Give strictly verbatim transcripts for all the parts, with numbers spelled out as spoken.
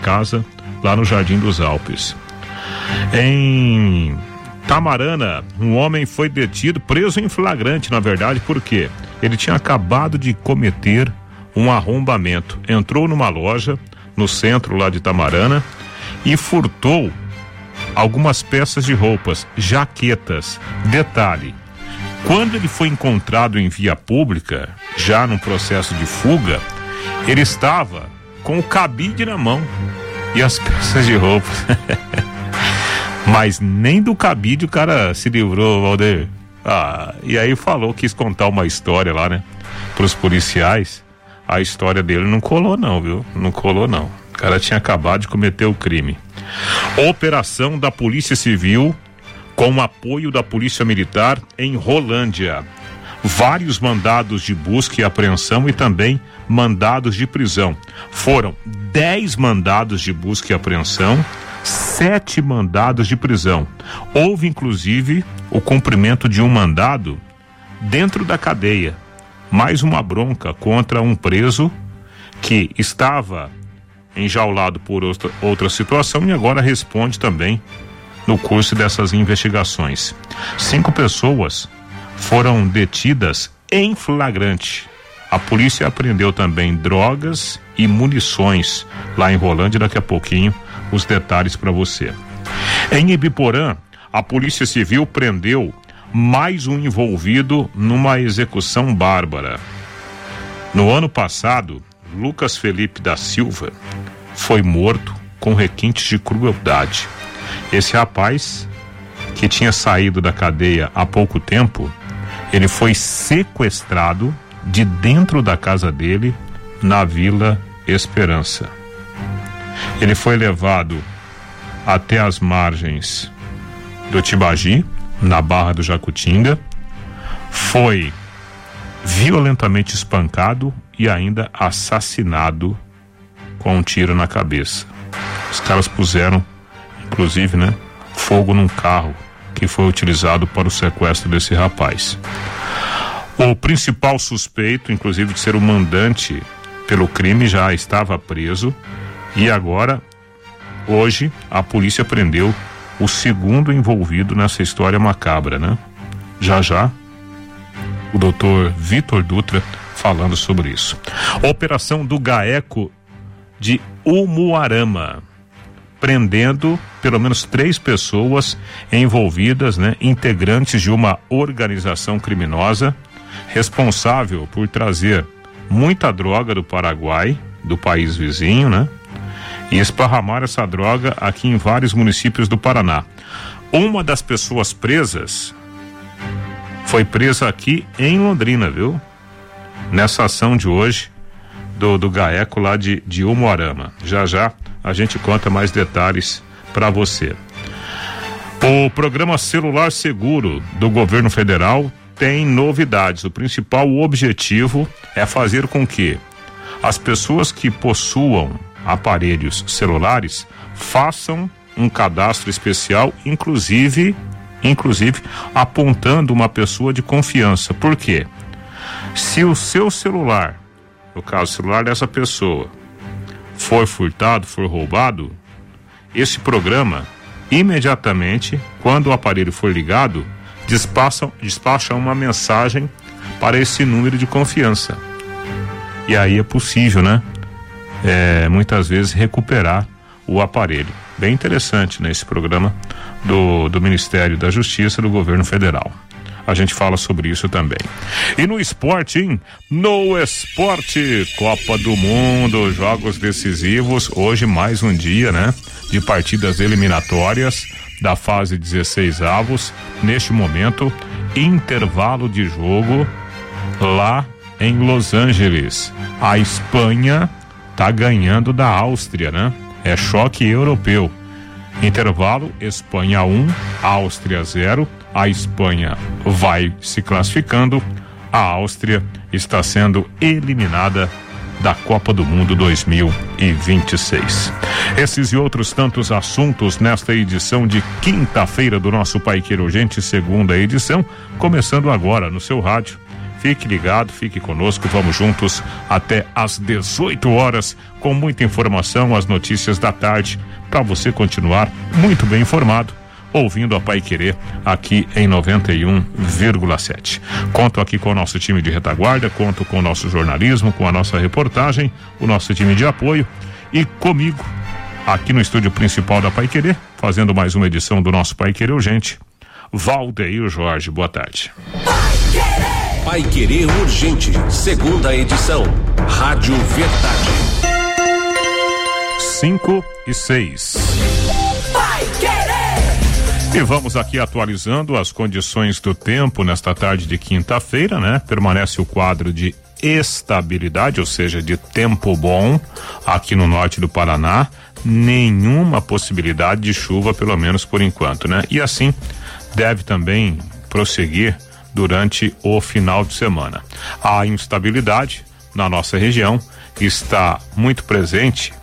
casa lá no Jardim dos Alpes. Em Tamarana, um homem foi detido, preso em flagrante, na verdade, porque ele tinha acabado de cometer um arrombamento. Entrou numa loja no centro lá de Tamarana e furtou algumas peças de roupas, jaquetas. Detalhe, quando ele foi encontrado em via pública, já num processo de fuga, ele estava com o cabide na mão e as peças de roupa. Mas nem do cabide o cara se livrou, Valdir. Ah, e aí falou, quis contar uma história lá, né, pros policiais. A história dele não colou não, viu? Não colou não. O cara tinha acabado de cometer o crime. Operação da Polícia Civil com apoio da Polícia Militar em Rolândia. Vários mandados de busca e apreensão e também mandados de prisão. Foram dez mandados de busca e apreensão, sete mandados de prisão. Houve inclusive o cumprimento de um mandado dentro da cadeia. Mais uma bronca contra um preso que estava enjaulado por outra, outra situação e agora responde também no curso dessas investigações. Cinco pessoas foram detidas em flagrante. A polícia apreendeu também drogas e munições lá em Rolândia. Daqui a pouquinho os detalhes para você. Em Ibiporã, a Polícia Civil prendeu mais um envolvido numa execução bárbara. No ano passado, Lucas Felipe da Silva foi morto com requintes de crueldade. Esse rapaz, que tinha saído da cadeia há pouco tempo, ele foi sequestrado de dentro da casa dele na Vila Esperança. Ele foi levado até as margens do Tibagi, na Barra do Jacutinga, foi violentamente espancado e ainda assassinado com um tiro na cabeça. Os caras puseram, inclusive, né, fogo num carro que foi utilizado para o sequestro desse rapaz. O principal suspeito, inclusive de ser o mandante pelo crime, já estava preso e agora, hoje, a polícia prendeu o segundo envolvido nessa história macabra, né? Já já, o doutor Vitor Dutra falando sobre isso. Operação do GAECO de Umuarama, prendendo pelo menos três pessoas envolvidas, né? Integrantes de uma organização criminosa responsável por trazer muita droga do Paraguai, do país vizinho, né? E esparramar essa droga aqui em vários municípios do Paraná. Uma das pessoas presas foi presa aqui em Londrina, viu? Nessa ação de hoje do, do GAECO lá de, de Umuarama. Já já a gente conta mais detalhes para você. O programa Celular Seguro do governo federal tem novidades. O principal objetivo é fazer com que as pessoas que possuam aparelhos celulares façam um cadastro especial, inclusive, inclusive apontando uma pessoa de confiança. Por quê? Se o seu celular, no caso o celular dessa pessoa, for furtado, for roubado, esse programa imediatamente, quando o aparelho for ligado, despacha, despacha uma mensagem para esse número de confiança. E aí é possível, né? É, muitas vezes recuperar o aparelho. Bem interessante, né, esse programa do, do Ministério da Justiça do governo federal. A gente fala sobre isso também. E no esporte, hein? No esporte, Copa do Mundo, jogos decisivos. Hoje mais um dia, né, de partidas eliminatórias da fase dezesseis avos. Neste momento, intervalo de jogo lá em Los Angeles. A Espanha tá ganhando da Áustria, né? É choque europeu. Intervalo, Espanha um, Áustria zero. A Espanha vai se classificando. A Áustria está sendo eliminada da Copa do Mundo dois mil e vinte e seis. Esses e outros tantos assuntos nesta edição de quinta-feira do nosso Paiqueiro Urgente, segunda edição, começando agora no seu rádio. Fique ligado, fique conosco, vamos juntos até às dezoito horas com muita informação, as notícias da tarde, para você continuar muito bem informado, ouvindo a Paiquerê aqui em noventa e um vírgula sete. Conto aqui com o nosso time de retaguarda, conto com o nosso jornalismo, com a nossa reportagem, o nosso time de apoio e comigo aqui no estúdio principal da Paiquerê, fazendo mais uma edição do nosso Paiquerê Urgente, Valdeir Jorge. Boa tarde. Paiquerê Urgente, segunda edição, Rádio Verdade. cinco e seis. E vamos aqui atualizando as condições do tempo nesta tarde de quinta-feira, né? Permanece o quadro de estabilidade, ou seja, de tempo bom aqui no norte do Paraná. Nenhuma possibilidade de chuva, pelo menos por enquanto, né? E assim deve também prosseguir durante o final de semana. A instabilidade na nossa região está muito presente,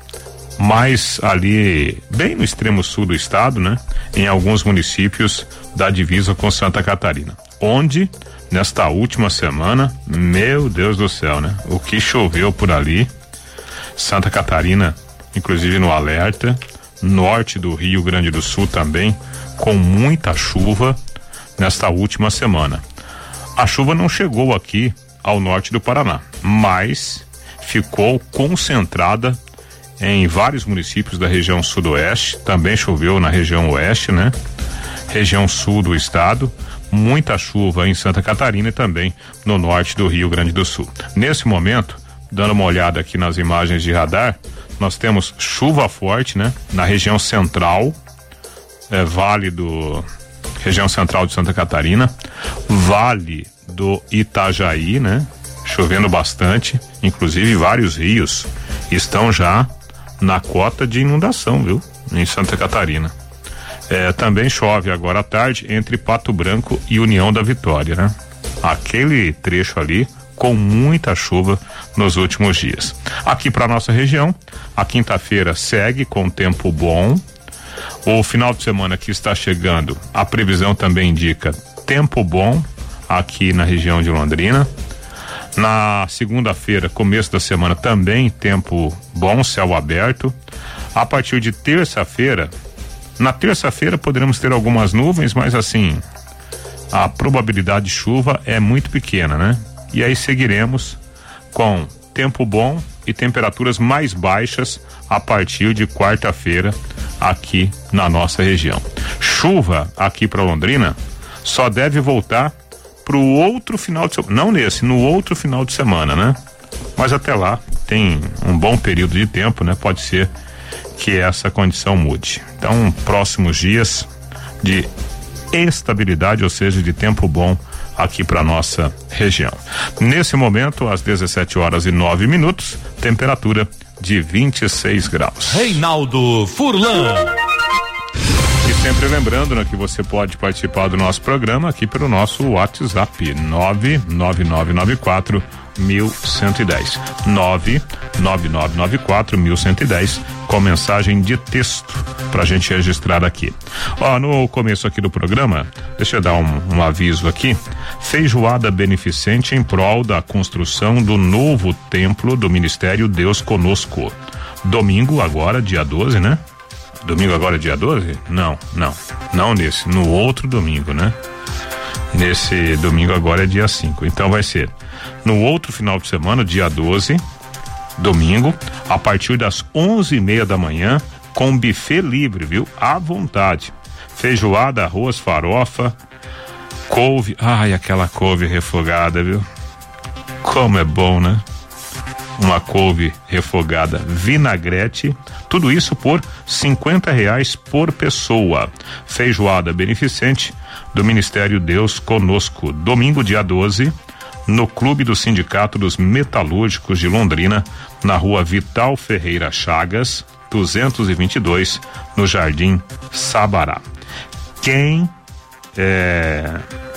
mas ali bem no extremo sul do estado, né? Em alguns municípios da divisa com Santa Catarina, onde nesta última semana, meu Deus do céu, né? O que choveu por ali, Santa Catarina, inclusive no alerta, norte do Rio Grande do Sul também, com muita chuva nesta última semana. A chuva não chegou aqui ao norte do Paraná, mas ficou concentrada em vários municípios da região sudoeste, também choveu na região oeste, né? Região sul do estado, muita chuva em Santa Catarina e também no norte do Rio Grande do Sul. Nesse momento, dando uma olhada aqui nas imagens de radar, nós temos chuva forte, né? Na região central, é, vale do região central de Santa Catarina, vale do Itajaí, né? Chovendo bastante, inclusive vários rios estão já na cota de inundação, viu? Em Santa Catarina. É, também chove agora à tarde entre Pato Branco e União da Vitória, né? Aquele trecho ali com muita chuva nos últimos dias. Aqui para nossa região, a quinta-feira segue com tempo bom. O final de semana que está chegando, a previsão também indica tempo bom aqui na região de Londrina. Na segunda-feira, começo da semana, também tempo bom, céu aberto. A partir de terça-feira, na terça-feira poderemos ter algumas nuvens, mas assim, a probabilidade de chuva é muito pequena, né? E aí seguiremos com tempo bom e temperaturas mais baixas a partir de quarta-feira aqui na nossa região. Chuva aqui para Londrina só deve voltar pro outro final de semana, não nesse, no outro final de semana, né? Mas até lá tem um bom período de tempo, né? Pode ser que essa condição mude. Então, próximos dias de estabilidade, ou seja, de tempo bom aqui para nossa região. Nesse momento, às dezessete horas e nove minutos, temperatura de vinte e seis graus. Reinaldo Furlan. E sempre lembrando, né, que você pode participar do nosso programa aqui pelo nosso WhatsApp nove nove nove nove quatro mil cento e dez nove nove nove nove quatro mil cento e dez com mensagem de texto pra gente registrar aqui. Ó, no começo aqui do programa, deixa eu dar um, um aviso aqui, feijoada beneficente em prol da construção do novo templo do Ministério Deus Conosco. Domingo agora, dia doze, né? Domingo agora, dia doze? Não, não, não nesse, no outro domingo, né? Nesse domingo agora é dia cinco, então vai ser no outro final de semana, dia doze, domingo, a partir das onze e meia da manhã, com buffet livre, viu? À vontade. Feijoada, arroz, farofa, couve, ai, aquela couve refogada, viu? Como é bom, né? Uma couve refogada, vinagrete, tudo isso por cinquenta reais por pessoa. Feijoada beneficente do Ministério Deus Conosco, domingo dia doze, no Clube do Sindicato dos Metalúrgicos de Londrina, na rua Vital Ferreira Chagas, duzentos e vinte e dois, no Jardim Sabará. Quem é,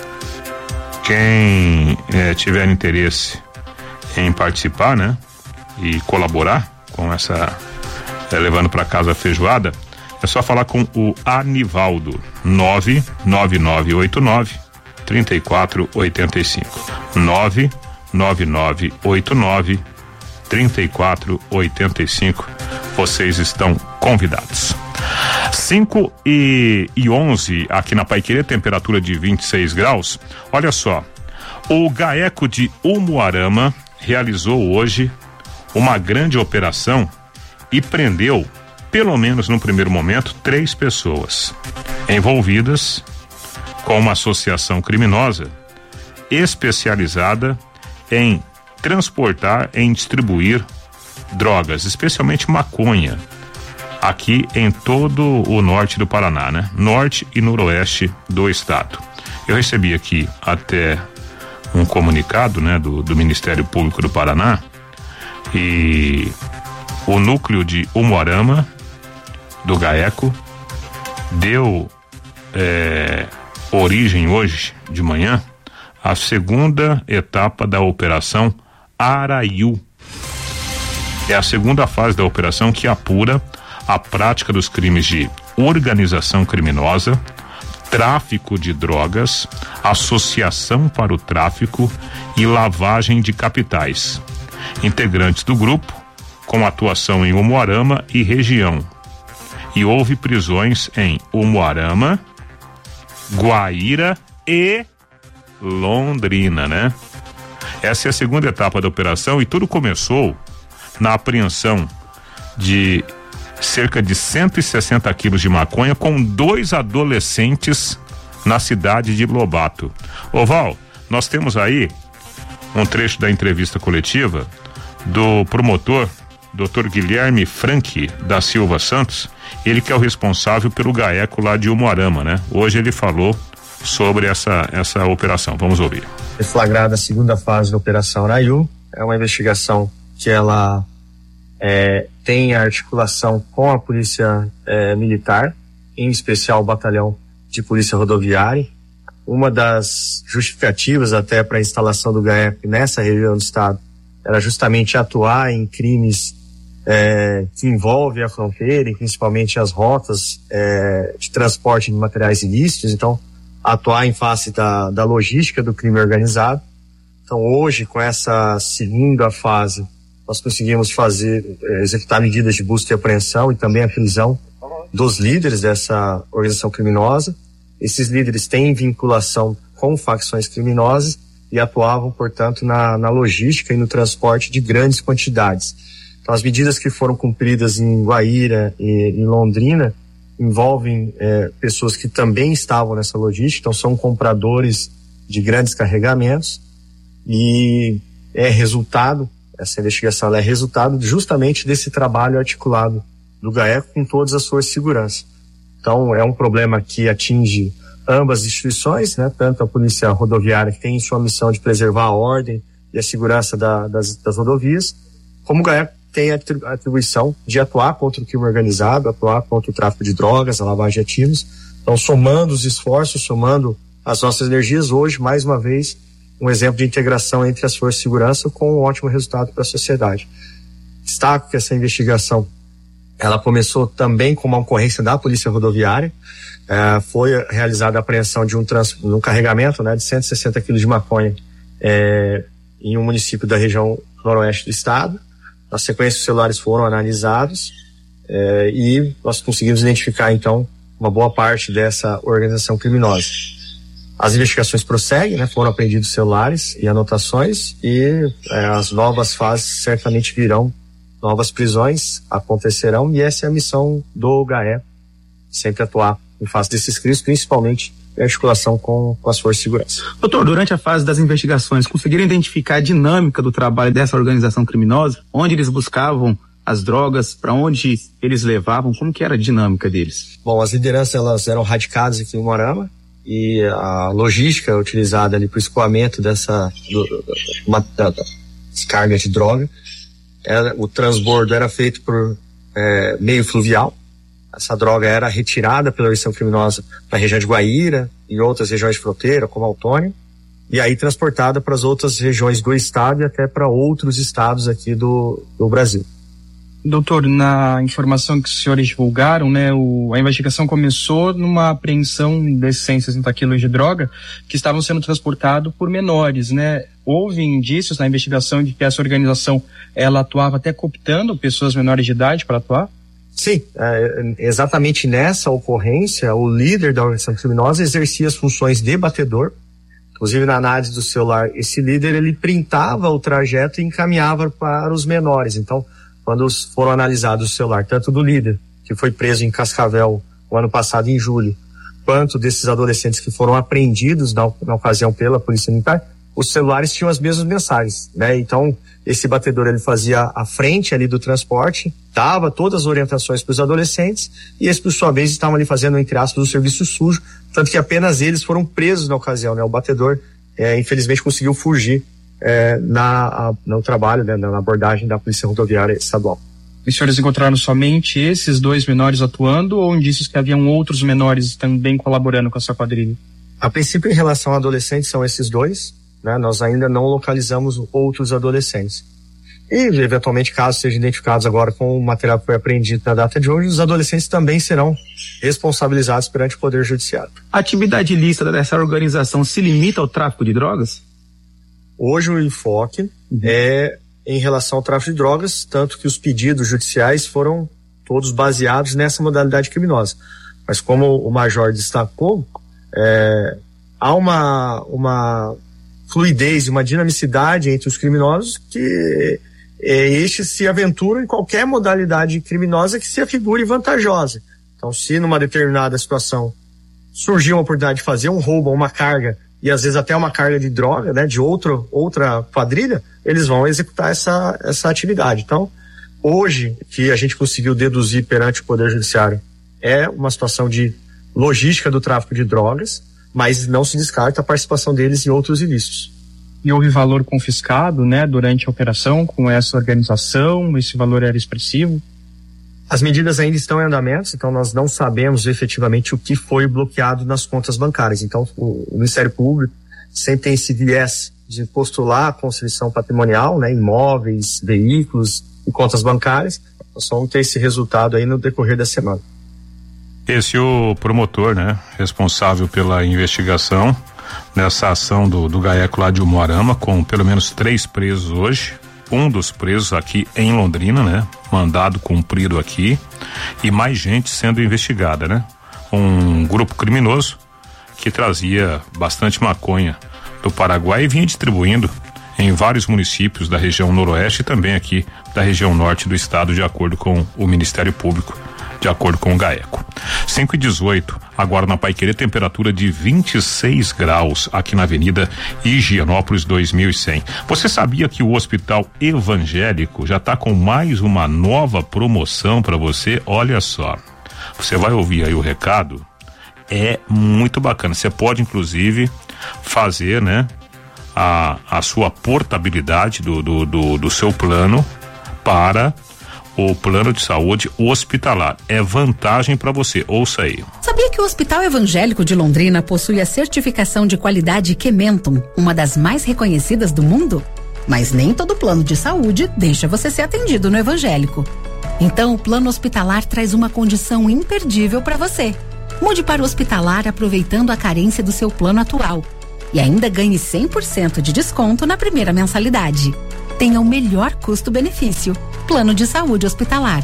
quem é, tiver interesse em participar, né? E colaborar com essa, é, levando para casa a feijoada, é só falar com o Anivaldo, nove nove nove oito nove três quatro oito cinco nove nove nove oito nove três quatro oito cinco. Vocês estão convidados. cinco e onze aqui na Paiquerê, temperatura de vinte e seis graus. Olha só, o GAECO de Umuarama realizou hoje uma grande operação e prendeu, pelo menos no primeiro momento, três pessoas envolvidas com uma associação criminosa especializada em transportar, em distribuir drogas, especialmente maconha, aqui em todo o norte do Paraná, né? Norte e noroeste do estado. Eu recebi aqui até um comunicado, né, do, do Ministério Público do Paraná, e o núcleo de Umuarama do GAECO deu é, origem hoje de manhã à segunda etapa da Operação Araiu. É a segunda fase da operação que apura a prática dos crimes de organização criminosa, tráfico de drogas, associação para o tráfico e lavagem de capitais. Integrantes do grupo, com atuação em Umuarama e região. E houve prisões em Umuarama, Guaíra e Londrina, né? Essa é a segunda etapa da operação e tudo começou na apreensão de cerca de cento e sessenta quilos de maconha com dois adolescentes na cidade de Lobato. Ô Val, nós temos aí um trecho da entrevista coletiva do promotor doutor Guilherme Frank da Silva Santos, ele que é o responsável pelo GAECO lá de Umuarama, né? Hoje ele falou sobre essa, essa operação. Vamos ouvir. Deflagrada a segunda fase da Operação Araiu, é uma investigação que ela é, tem a articulação com a Polícia é, Militar, em especial o Batalhão de Polícia Rodoviária. Uma das justificativas até para a instalação do GAECO nessa região do estado era justamente atuar em crimes é, que envolvem a fronteira e principalmente as rotas é, de transporte de materiais ilícitos. Então, atuar em face da, da logística do crime organizado. Então, hoje, com essa segunda fase, nós conseguimos fazer, executar medidas de busca e apreensão e também a prisão dos líderes dessa organização criminosa. Esses líderes têm vinculação com facções criminosas e atuavam, portanto, na, na logística e no transporte de grandes quantidades. Então, as medidas que foram cumpridas em Guaíra e em Londrina envolvem é, pessoas que também estavam nessa logística, então são compradores de grandes carregamentos e é resultado, essa investigação é resultado justamente desse trabalho articulado do GAECO com todas as forças de segurança. Então é um problema que atinge ambas as instituições, né? Tanto a Polícia Rodoviária, que tem sua missão de preservar a ordem e a segurança da, das, das rodovias, como o GAECO tem a atribuição de atuar contra o crime organizado, atuar contra o tráfico de drogas, a lavagem de ativos. Então, somando os esforços, somando as nossas energias, hoje, mais uma vez, um exemplo de integração entre as forças de segurança com um ótimo resultado para a sociedade. Destaco que essa investigação, ela começou também com uma ocorrência da Polícia Rodoviária. É, foi realizada a apreensão de um, trans, um carregamento, né, de cento e sessenta quilos de maconha é, em um município da região noroeste do estado. Na sequência, os celulares foram analisados eh, e nós conseguimos identificar, então, uma boa parte dessa organização criminosa. As investigações prosseguem, né? Foram apreendidos celulares e anotações e eh, as novas fases certamente virão, novas prisões acontecerão e essa é a missão do GAECO, sempre atuar em face desses crimes, principalmente em articulação com, com as forças de segurança. Doutor, durante a fase das investigações, conseguiram identificar a dinâmica do trabalho dessa organização criminosa? Onde eles buscavam as drogas? Para onde eles levavam? Como que era a dinâmica deles? Bom, as lideranças elas eram radicadas aqui em Umuarama e a logística utilizada ali para o escoamento dessa do, do, uma, da, da descarga de droga, era, o transbordo era feito por é, meio fluvial. Essa droga era retirada pela organização criminosa na região de Guaíra e outras regiões de fronteira, como Autônio, e aí transportada para as outras regiões do estado e até para outros estados aqui do, do Brasil. Doutor, na informação que os senhores divulgaram, né, o, a investigação começou numa apreensão desses cento e sessenta quilos de droga que estavam sendo transportados por menores, né? houve indícios na investigação de que essa organização ela atuava até cooptando pessoas menores de idade para atuar? Sim, é, exatamente nessa ocorrência, o líder da organização criminosa exercia as funções de batedor. Inclusive, na análise do celular, esse líder, ele printava o trajeto e encaminhava para os menores. Então, quando foram analisados o celular, tanto do líder, que foi preso em Cascavel o ano passado, em julho, quanto desses adolescentes que foram apreendidos na, na ocasião pela Polícia Militar, os celulares tinham as mesmas mensagens, né? Então, esse batedor, ele fazia a frente ali do transporte, dava todas as orientações para os adolescentes, e eles, por sua vez, estavam ali fazendo, entre aspas, o serviço sujo, tanto que apenas eles foram presos na ocasião, né? O batedor, é, infelizmente, conseguiu fugir é, na, a, no trabalho, né? Na abordagem da Polícia Rodoviária Estadual. Os senhores encontraram somente esses dois menores atuando, ou indícios que haviam outros menores também colaborando com essa quadrilha? A princípio, em relação a adolescentes, são esses dois, né? Nós ainda não localizamos outros adolescentes. E, eventualmente, caso sejam identificados agora com o material que foi apreendido na data de hoje, os adolescentes também serão responsabilizados perante o Poder Judiciário. A atividade ilícita dessa organização se limita ao tráfico de drogas? Hoje o enfoque uhum. é em relação ao tráfico de drogas, tanto que os pedidos judiciais foram todos baseados nessa modalidade criminosa. Mas como o Major destacou, é, há uma, uma fluidez, uma dinamicidade entre os criminosos que é, estes se aventuram em qualquer modalidade criminosa que se afigure vantajosa. Então, se numa determinada situação surgiu uma oportunidade de fazer um roubo ou uma carga, e às vezes até uma carga de droga, né, de outro, outra quadrilha, eles vão executar essa, essa atividade. Então, hoje, que a gente conseguiu deduzir perante o Poder Judiciário, é uma situação de logística do tráfico de drogas, mas não se descarta a participação deles em outros ilícitos. E houve valor confiscado, né, durante a operação com essa organização? Esse valor era expressivo? As medidas ainda estão em andamento, então nós não sabemos efetivamente o que foi bloqueado nas contas bancárias. Então, o, o Ministério Público sempre tem esse viés de postular a constrição patrimonial, né, imóveis, veículos e contas bancárias. Nós só vamos ter esse resultado aí no decorrer da semana. Esse é o promotor, né, responsável pela investigação nessa ação do, do GAECO lá de Umuarama, com pelo menos três presos hoje. Um dos presos aqui em Londrina, né? Mandado cumprido aqui, e mais gente sendo investigada, né? Um grupo criminoso que trazia bastante maconha do Paraguai e vinha distribuindo em vários municípios da região noroeste e também aqui da região norte do estado, de acordo com o Ministério Público, de acordo com o GAECO. cinco e dezoito, agora na Paiquerê, temperatura de vinte e seis graus aqui na Avenida Higienópolis dois mil e cem. Você sabia que o Hospital Evangélico já está com mais uma nova promoção para você? Olha só, você vai ouvir aí o recado, é muito bacana. Você pode inclusive fazer, né, a, a sua portabilidade do, do, do, do seu plano para o plano de saúde hospitalar. É vantagem para você, ouça aí. Sabia que o Hospital Evangélico de Londrina possui a certificação de qualidade Kementum, uma das mais reconhecidas do mundo? Mas nem todo plano de saúde deixa você ser atendido no Evangélico. Então, o plano hospitalar traz uma condição imperdível para você. Mude para o hospitalar aproveitando a carência do seu plano atual e ainda ganhe cem por cento de desconto na primeira mensalidade. Tenha o melhor custo-benefício. Plano de saúde hospitalar.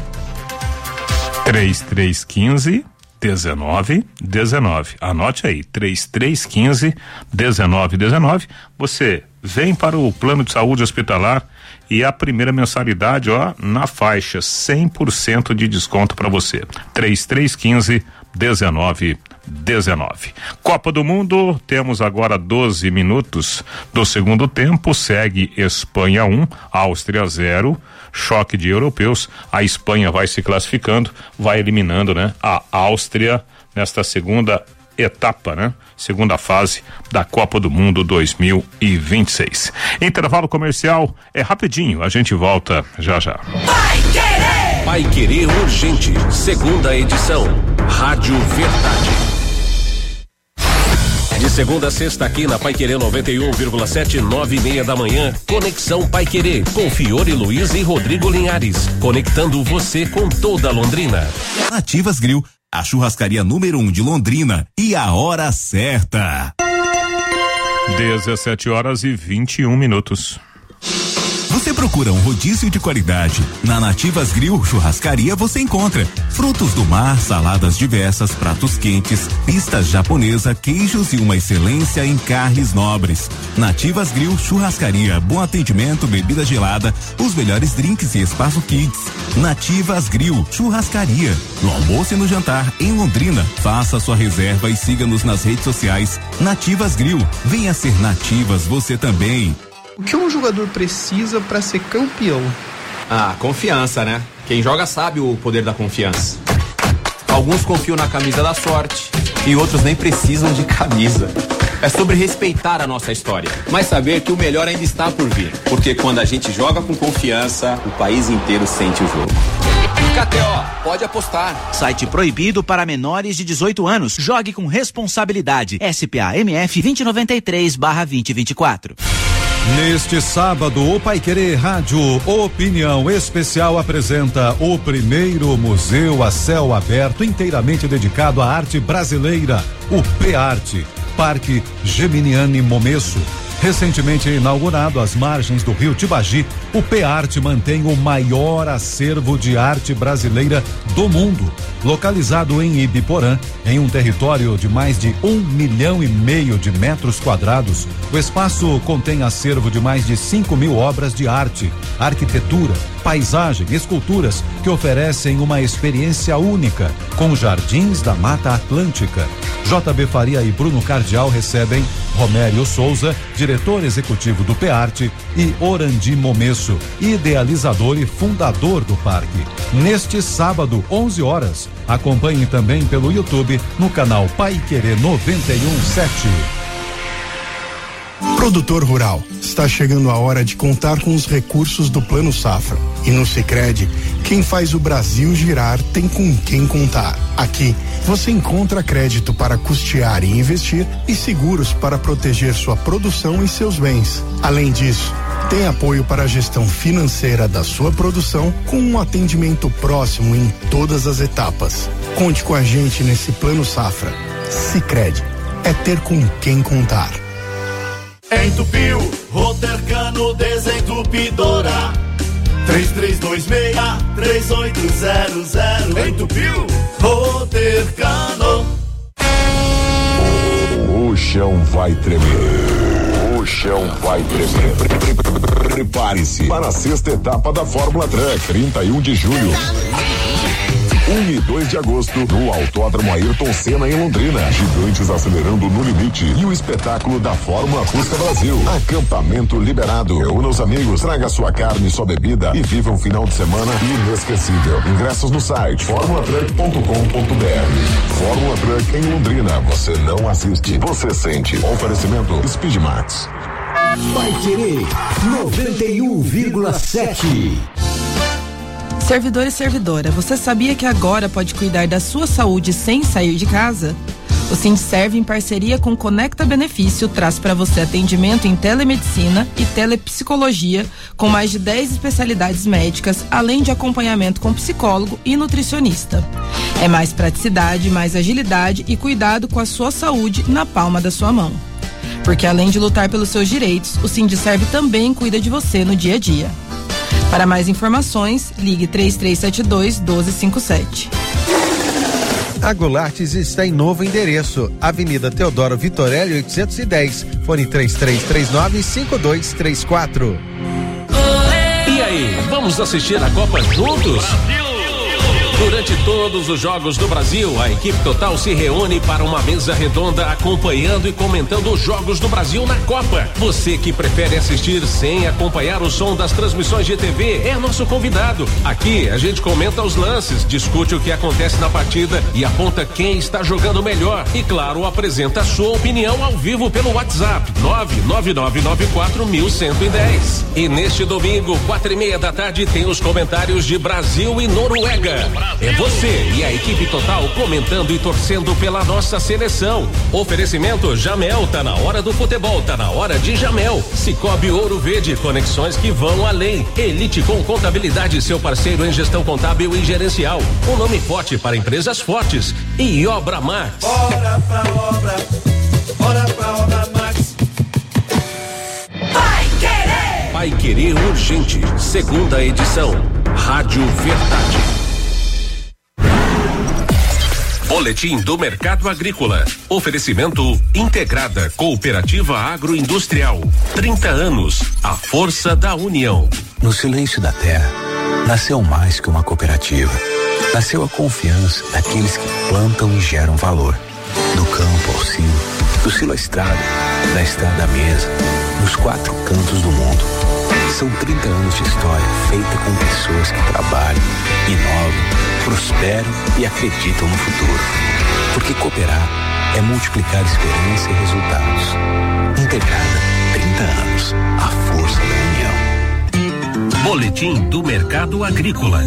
três três um cinco, um nove um nove. Anote aí, três três um cinco, um nove um nove. Você vem para o plano de saúde hospitalar e a primeira mensalidade, ó, na faixa, cem por cento de desconto para você. três três um cinco, um nove um nove. Copa do Mundo, temos agora doze minutos do segundo tempo, segue Espanha um, Áustria zero, choque de europeus, a Espanha vai se classificando, vai eliminando, né, a Áustria nesta segunda etapa, né, segunda fase da Copa do Mundo dois mil e vinte e seis. Intervalo comercial é rapidinho, a gente volta já já. Vai querer! Vai querer urgente, segunda edição, Rádio Verdade. De segunda a sexta aqui na Paiquerê noventa e um vírgula sete, nove e meia da manhã, Conexão Paiquerê, com Fiore Luiz e Rodrigo Linhares, conectando você com toda Londrina. Nativas Grill, a churrascaria número um de Londrina, e a hora certa. dezessete horas e vinte e um minutos. Você procura um rodízio de qualidade? Na Nativas Grill Churrascaria você encontra frutos do mar, saladas diversas, pratos quentes, pistas japonesa, queijos e uma excelência em carnes nobres. Nativas Grill Churrascaria, bom atendimento, bebida gelada, os melhores drinks e espaço kids. Nativas Grill Churrascaria, no almoço e no jantar em Londrina. Faça sua reserva e siga-nos nas redes sociais. Nativas Grill, venha ser Nativas você também. O que um jogador precisa para ser campeão? Ah, confiança, né? Quem joga sabe o poder da confiança. Alguns confiam na camisa da sorte e outros nem precisam de camisa. É sobre respeitar a nossa história, mas saber que o melhor ainda está por vir. Porque quando a gente joga com confiança, o país inteiro sente o jogo. K T O, pode apostar. Site proibido para menores de dezoito anos. Jogue com responsabilidade. S P A M F vinte e noventa e três barra vinte e vinte e quatro. Neste sábado, o Paiquerê Rádio Opinião Especial apresenta o primeiro museu a céu aberto inteiramente dedicado à arte brasileira, o P-Arte, Parque Geminiani Momesso. Recentemente inaugurado às margens do rio Tibagi, o P-Arte mantém o maior acervo de arte brasileira do mundo, localizado em Ibiporã, em um território de mais de um milhão e meio de metros quadrados. O espaço contém acervo de mais de cinco mil obras de arte, arquitetura, paisagem, esculturas que oferecem uma experiência única, com jardins da Mata Atlântica. J B Faria e Bruno Cardial recebem Romério Souza, diretor executivo do P-Arte, e Orandi Momesso, idealizador e fundador do parque. Neste sábado, onze horas, acompanhe também pelo YouTube no canal Paiquerê noventa e um sete. Produtor rural, está chegando a hora de contar com os recursos do Plano Safra. E no Sicredi, quem faz o Brasil girar tem com quem contar. Aqui, você encontra crédito para custear e investir e seguros para proteger sua produção e seus bens. Além disso, tem apoio para a gestão financeira da sua produção com um atendimento próximo em todas as etapas. Conte com a gente nesse Plano Safra. Sicredi, é ter com quem contar. Entupiu, Rotercano Desentupidora. três três dois seis, três oito zero zero. Entupiu, Rotercano. O chão vai tremer. O chão vai tremer. Prepare-se para a sexta etapa da Fórmula Truck, trinta e um de julho. um e dois de agosto, no Autódromo Ayrton Senna, em Londrina. Gigantes acelerando no limite. E o espetáculo da Fórmula Fusca Brasil. Acampamento liberado. Reúna os amigos, traga sua carne e sua bebida e viva um final de semana inesquecível. Ingressos no site formula truck ponto com ponto b r. Fórmula Truck em Londrina. Você não assiste, você sente. Oferecimento Speedmax. Paiquerê noventa e um vírgula sete. Servidor e servidora, você sabia que agora pode cuidar da sua saúde sem sair de casa? O Sindserv, em parceria com Conecta Benefício, traz para você atendimento em telemedicina e telepsicologia, com mais de dez especialidades médicas, além de acompanhamento com psicólogo e nutricionista. É mais praticidade, mais agilidade e cuidado com a sua saúde na palma da sua mão. Porque além de lutar pelos seus direitos, o Sindserv também cuida de você no dia a dia. Para mais informações, ligue três três sete dois, um dois cinco sete. A Goulartes está em novo endereço, Avenida Teodoro Vitorelli oitocentos e dez, fone três três três nove, cinco dois três quatro. E aí, vamos assistir a Copa juntos? Durante todos os jogos do Brasil, a equipe total se reúne para uma mesa redonda acompanhando e comentando os jogos do Brasil na Copa. Você que prefere assistir sem acompanhar o som das transmissões de T V é nosso convidado. Aqui a gente comenta os lances, discute o que acontece na partida e aponta quem está jogando melhor. E claro, apresenta a sua opinião ao vivo pelo WhatsApp nove nove nove nove quatro um um zero zero. E neste domingo, quatro e meia da tarde, tem os comentários de Brasil e Noruega. É você e a equipe total comentando e torcendo pela nossa seleção. Oferecimento Jamel, tá na hora do futebol, tá na hora de Jamel. Cicobi Ouro Verde, conexões que vão além. Elite com Contabilidade, seu parceiro em gestão contábil e gerencial. Um nome forte para empresas fortes. E Obra Max. Bora pra obra, bora pra Obra Max. Pai Querer Urgente, segunda edição. Rádio Verdade. Boletim do Mercado Agrícola. Oferecimento Integrada Cooperativa Agroindustrial. trinta anos. A força da união. No silêncio da terra, nasceu mais que uma cooperativa. Nasceu a confiança daqueles que plantam e geram valor. Do campo ao silo, do silo à estrada, da estrada à mesa, nos quatro cantos do mundo. São trinta anos de história feita com pessoas que trabalham, inovam, prosperam e acreditam no futuro. Porque cooperar é multiplicar esperança e resultados. Integrada, trinta anos, a força da união. Boletim do Mercado Agrícola.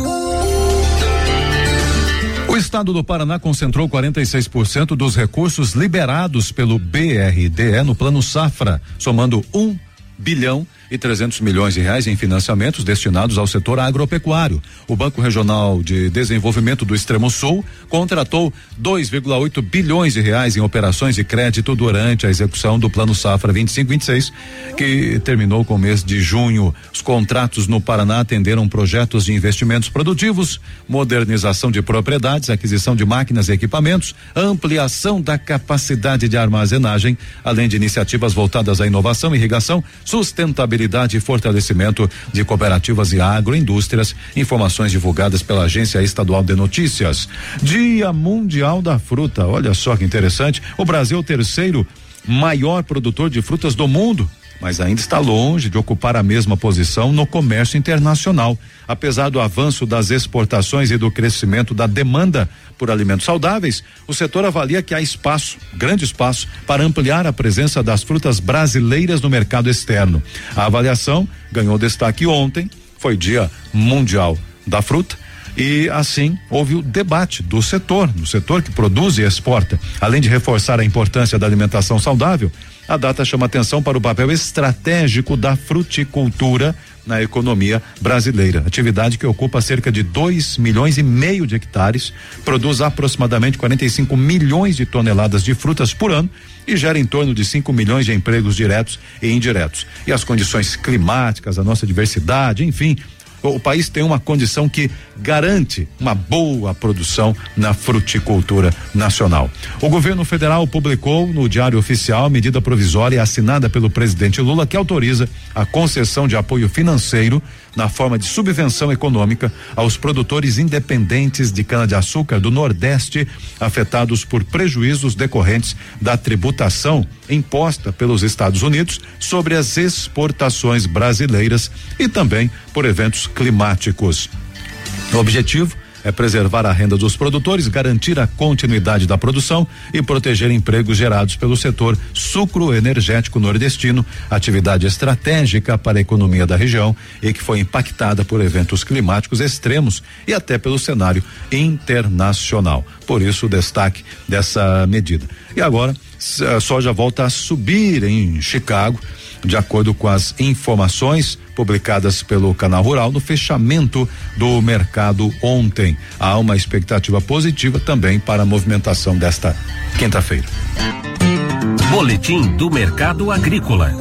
O estado do Paraná concentrou quarenta e seis por cento dos recursos liberados pelo B R D E no Plano Safra, somando um bilhão e trezentos milhões de reais em financiamentos destinados ao setor agropecuário. O Banco Regional de Desenvolvimento do Extremo Sul contratou dois vírgula oito bilhões de reais em operações de crédito durante a execução do Plano Safra vinte e cinco vinte e seis, que terminou com o mês de junho. Os contratos no Paraná atenderam projetos de investimentos produtivos, modernização de propriedades, aquisição de máquinas e equipamentos, ampliação da capacidade de armazenagem, além de iniciativas voltadas à inovação, irrigação, sustentabilidade e fortalecimento de cooperativas e agroindústrias. Informações divulgadas pela Agência Estadual de Notícias. Dia Mundial da Fruta. Olha só que interessante. O Brasil é o terceiro maior produtor de frutas do mundo, mas ainda está longe de ocupar a mesma posição no comércio internacional. Apesar do avanço das exportações e do crescimento da demanda por alimentos saudáveis, o setor avalia que há espaço, grande espaço, para ampliar a presença das frutas brasileiras no mercado externo. A avaliação ganhou destaque ontem, foi Dia Mundial da Fruta, e assim houve o debate do setor, do setor que produz e exporta. Além de reforçar a importância da alimentação saudável, a data chama atenção para o papel estratégico da fruticultura na economia brasileira. Atividade que ocupa cerca de dois milhões e meio de hectares, produz aproximadamente quarenta e cinco milhões de toneladas de frutas por ano e gera em torno de cinco milhões de empregos diretos e indiretos. E as condições climáticas, a nossa diversidade, enfim, o país tem uma condição que garante uma boa produção na fruticultura nacional. O governo federal publicou no Diário Oficial a medida provisória assinada pelo presidente Lula que autoriza a concessão de apoio financeiro na forma de subvenção econômica aos produtores independentes de cana-de-açúcar do Nordeste afetados por prejuízos decorrentes da tributação imposta pelos Estados Unidos sobre as exportações brasileiras e também por eventos climáticos. O objetivo é preservar a renda dos produtores, garantir a continuidade da produção e proteger empregos gerados pelo setor sucroenergético nordestino, atividade estratégica para a economia da região e que foi impactada por eventos climáticos extremos e até pelo cenário internacional. Por isso o destaque dessa medida. E agora a soja volta a subir em Chicago, de acordo com as informações publicadas pelo Canal Rural no fechamento do mercado ontem. Há uma expectativa positiva também para a movimentação desta quinta-feira. Boletim do Mercado Agrícola.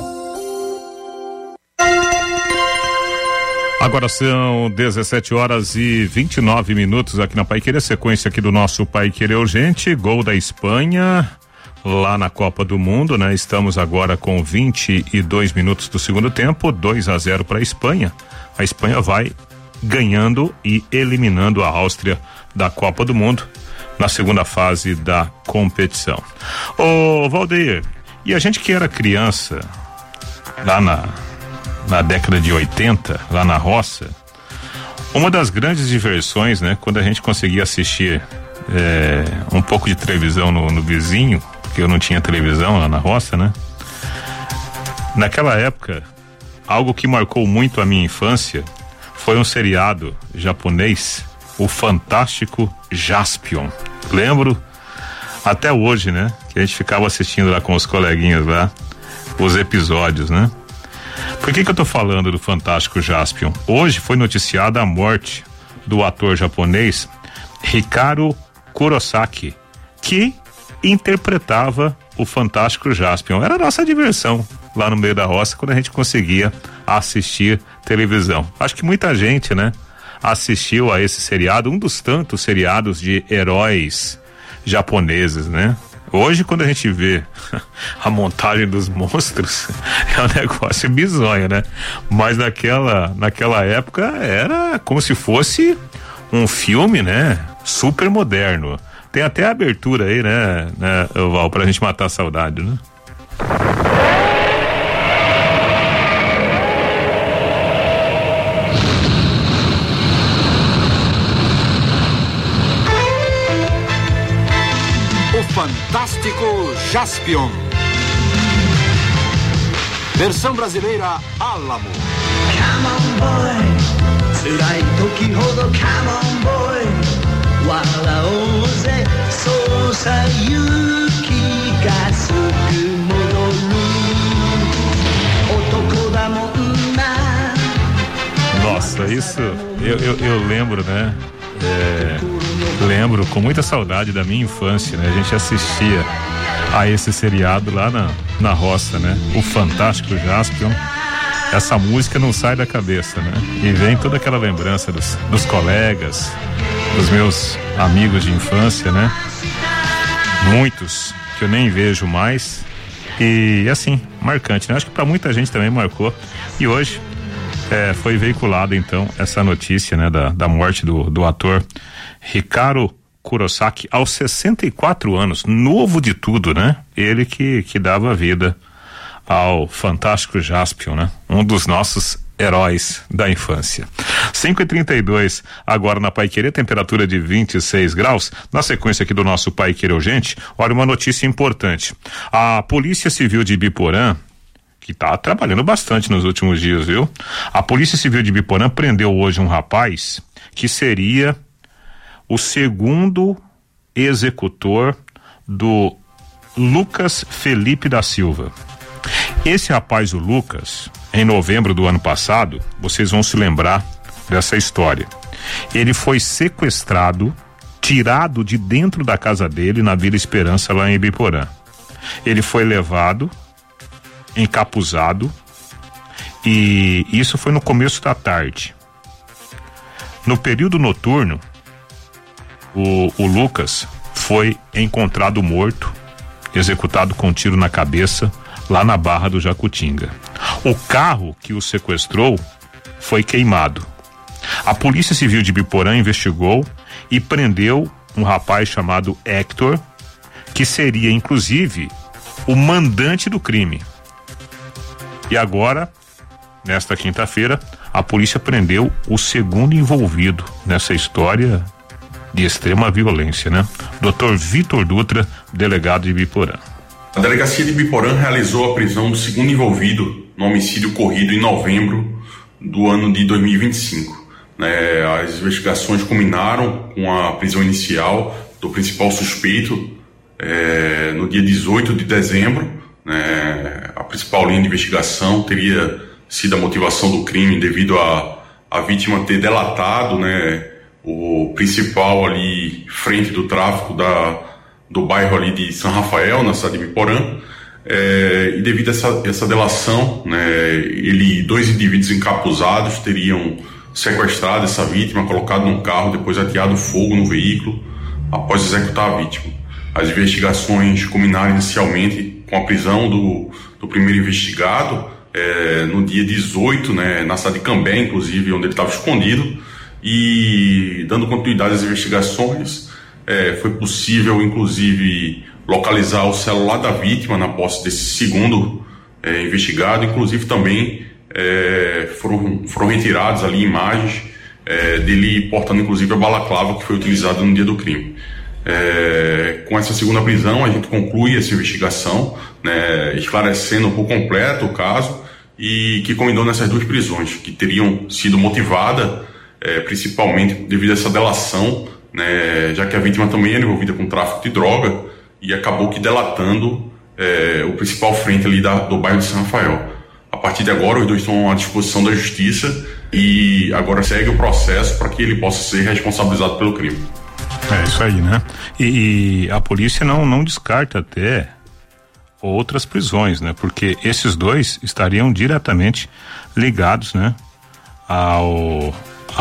Agora são dezessete horas e vinte e nove minutos aqui na Paiquerê, sequência aqui do nosso Paiquerê Urgente, gol da Espanha lá na Copa do Mundo, né? Estamos agora com vinte e dois minutos do segundo tempo, dois a zero para a Espanha. A Espanha vai ganhando e eliminando a Áustria da Copa do Mundo na segunda fase da competição. Ô Valdeir, e a gente que era criança lá na na década de oitenta, lá na roça, uma das grandes diversões, né, quando a gente conseguia assistir é, um pouco de televisão no, no vizinho, porque eu não tinha televisão lá na roça, né? Naquela época, algo que marcou muito a minha infância foi um seriado japonês, o Fantástico Jaspion. Lembro até hoje, né? Que a gente ficava assistindo lá com os coleguinhas lá, os episódios, né? Por que que eu tô falando do Fantástico Jaspion? Hoje foi noticiada a morte do ator japonês Hikaru Kurosaki, que interpretava o Fantástico Jaspion. Era a nossa diversão lá no meio da roça, quando a gente conseguia assistir televisão. Acho que muita gente, né, assistiu a esse seriado, um dos tantos seriados de heróis japoneses, né? Hoje, quando a gente vê a montagem dos monstros, é um negócio bizonho, né? Mas naquela, naquela época era como se fosse um filme, né? Super moderno. Tem até a abertura aí, né, né, Val, pra gente matar a saudade, né? Fantástico Jaspion. Versão brasileira Alamo. Come on boy, tsurai toki hodo come on boy, waraoze sousa yuki ga suku modoru, otoko da monna. Nossa, isso eu, eu, eu lembro, né? É, lembro com muita saudade da minha infância, né? A gente assistia a esse seriado lá na, na roça, né? O Fantástico Jaspion. Essa música não sai da cabeça, né? E vem toda aquela lembrança dos, dos colegas, dos meus amigos de infância, né? Muitos que eu nem vejo mais. E assim, marcante, né? Acho que pra muita gente também marcou. E hoje É, foi veiculada então essa notícia, né, da, da morte do, do ator Ricardo Kurosaki aos sessenta e quatro anos, novo de tudo, né? Ele que, que dava vida ao Fantástico Jaspion, né? Um dos nossos heróis da infância. cinco e trinta e dois agora na Paiquerê, temperatura de vinte e seis graus. Na sequência aqui do nosso Paiquerê Urgente, olha uma notícia importante. A Polícia Civil de Ibiporã, que tá trabalhando bastante nos últimos dias, viu? A Polícia Civil de Ibiporã prendeu hoje um rapaz que seria o segundo executor do Lucas Felipe da Silva. Esse rapaz, o Lucas, em novembro do ano passado, vocês vão se lembrar dessa história. Ele foi sequestrado, tirado de dentro da casa dele na Vila Esperança, lá em Ibiporã. Ele foi levado encapuzado, e isso foi no começo da tarde. No período noturno, o, o Lucas foi encontrado morto, executado com um tiro na cabeça, lá na Barra do Jacutinga. O carro que o sequestrou foi queimado. A Polícia Civil de Ibiporã investigou e prendeu um rapaz chamado Hector, que seria inclusive o mandante do crime. E agora, nesta quinta-feira, a polícia prendeu o segundo envolvido nessa história de extrema violência, né? doutor Vitor Dutra, delegado de Ibiporã. A delegacia de Ibiporã realizou a prisão do segundo envolvido no homicídio ocorrido em novembro do ano de dois mil e vinte e cinco. Né? As investigações culminaram com a prisão inicial do principal suspeito é, no dia dezoito de dezembro. É, a principal linha de investigação teria sido a motivação do crime devido a a vítima ter delatado, né, o principal ali frente do tráfico da, do bairro ali de São Rafael, na cidade de Ibiporã, é, e devido a essa, essa delação, né, ele, dois indivíduos encapuzados teriam sequestrado essa vítima, colocado num carro, depois ateado fogo no veículo após executar a vítima. As investigações culminaram inicialmente com a prisão do, do primeiro investigado é, no dia dezoito, né, na cidade de Cambé, inclusive, onde ele estava escondido, e dando continuidade às investigações, é, foi possível, inclusive, localizar o celular da vítima na posse desse segundo é, investigado, inclusive também é, foram, foram retiradas ali imagens é, dele portando, inclusive, a balaclava que foi utilizada no dia do crime. É, com essa segunda prisão a gente conclui essa investigação, né, esclarecendo por completo o caso, e que culminou nessas duas prisões que teriam sido motivadas é, principalmente devido a essa delação, né, já que a vítima também era envolvida com tráfico de droga e acabou que delatando é, o principal frente ali da, do bairro de São Rafael. A partir de agora os dois estão à disposição da justiça e agora segue o processo para que ele possa ser responsabilizado pelo crime. É isso aí, né? E, e a polícia não, não descarta até outras prisões, né? Porque esses dois estariam diretamente ligados, né? Ao,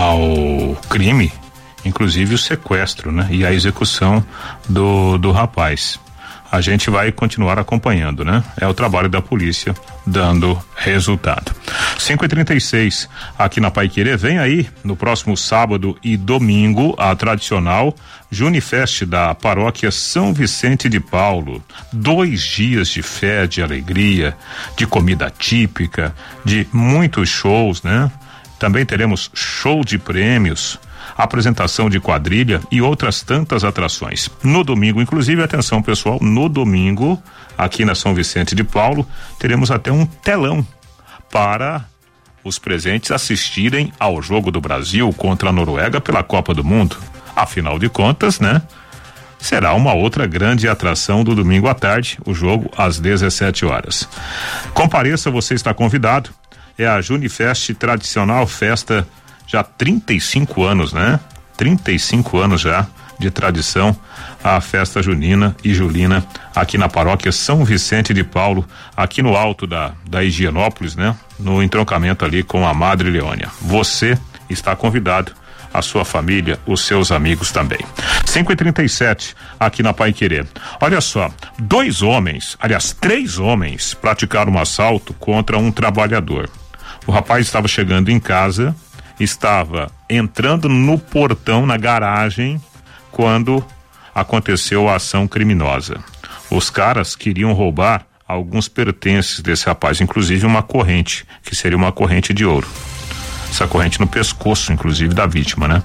ao crime, inclusive o sequestro, né? E a execução do, do rapaz. A gente vai continuar acompanhando, né? É o trabalho da polícia dando resultado. cinco e trinta e seis aqui na Paiquerê. Vem aí no próximo sábado e domingo a tradicional Junifest da paróquia São Vicente de Paulo. Dois dias de fé, de alegria, de comida típica, de muitos shows, né? Também teremos show de prêmios, apresentação de quadrilha e outras tantas atrações. No domingo, inclusive, atenção pessoal, no domingo, aqui na São Vicente de Paulo, teremos até um telão para os presentes assistirem ao jogo do Brasil contra a Noruega pela Copa do Mundo. Afinal de contas, né? Será uma outra grande atração do domingo à tarde, o jogo às dezessete horas. Compareça, você está convidado. É a Junifest, tradicional festa já trinta e cinco anos, né? trinta e cinco anos já de tradição, a festa junina e julina aqui na paróquia São Vicente de Paulo, aqui no alto da, da Higienópolis, né? No entroncamento ali com a Madre Leônia. Você está convidado, a sua família, os seus amigos também. cinco e trinta e sete aqui na Paiquerê. Olha só, dois homens, aliás, três homens praticaram um assalto contra um trabalhador. O rapaz estava chegando em casa, estava entrando no portão, na garagem, quando aconteceu a ação criminosa. Os caras queriam roubar alguns pertences desse rapaz, inclusive uma corrente, que seria uma corrente de ouro. Essa corrente no pescoço, inclusive, da vítima, né?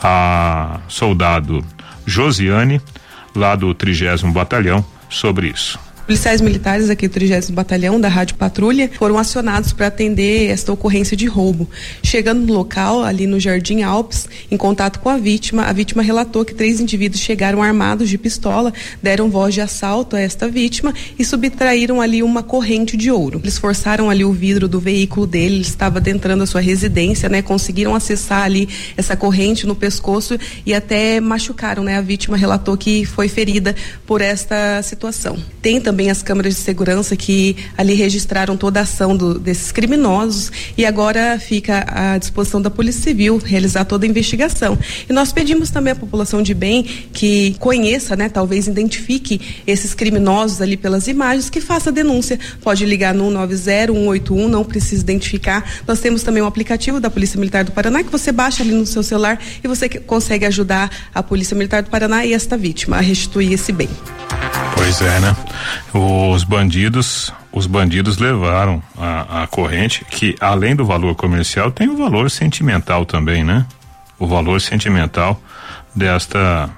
A soldado Josiane, lá do trigésimo Batalhão, sobre isso. Policiais militares aqui do trigésimo Batalhão da Rádio Patrulha foram acionados para atender esta ocorrência de roubo. Chegando no local, ali no Jardim Alpes, em contato com a vítima, a vítima relatou que três indivíduos chegaram armados de pistola, deram voz de assalto a esta vítima e subtraíram ali uma corrente de ouro. Eles forçaram ali o vidro do veículo dele, ele estava adentrando a sua residência, né? Conseguiram acessar ali essa corrente no pescoço e até machucaram, né? A vítima relatou que foi ferida por esta situação. Tem também Também as câmeras de segurança que ali registraram toda a ação do, desses criminosos e agora fica à disposição da Polícia Civil realizar toda a investigação. E nós pedimos também à população de bem que conheça, né, talvez identifique esses criminosos ali pelas imagens, que faça a denúncia. Pode ligar no um nove zero, um oito um, não precisa identificar. Nós temos também um aplicativo da Polícia Militar do Paraná que você baixa ali no seu celular e você consegue ajudar a Polícia Militar do Paraná e esta vítima a restituir esse bem. Pois é, né? Os bandidos, os bandidos levaram a, a corrente, que além do valor comercial tem o valor sentimental também, né? O valor sentimental desta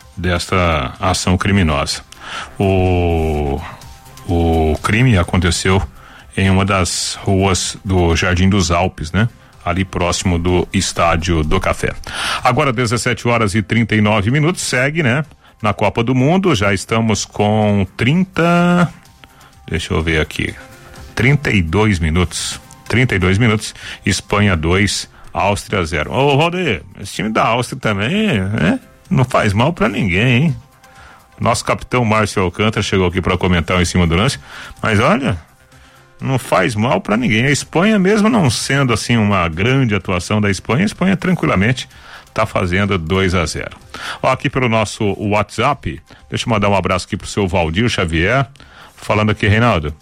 desta ação criminosa. O o crime aconteceu em uma das ruas do Jardim dos Alpes, né? Ali próximo do Estádio do Café. Agora dezessete horas e trinta e nove minutos, segue, né? Na Copa do Mundo, já estamos com trinta, deixa eu ver aqui, trinta e dois minutos, trinta e dois minutos, Espanha dois, Áustria zero. Ô, Valdir, esse time da Áustria também, né? Não faz mal pra ninguém, hein? Nosso capitão Márcio Alcântara chegou aqui para comentar em cima do lance, mas olha, não faz mal pra ninguém. A Espanha, mesmo não sendo assim uma grande atuação da Espanha, a Espanha tranquilamente tá fazendo dois a zero. Ó, aqui pelo nosso WhatsApp, deixa eu mandar um abraço aqui pro seu Valdir Xavier, falando aqui, Reinaldo,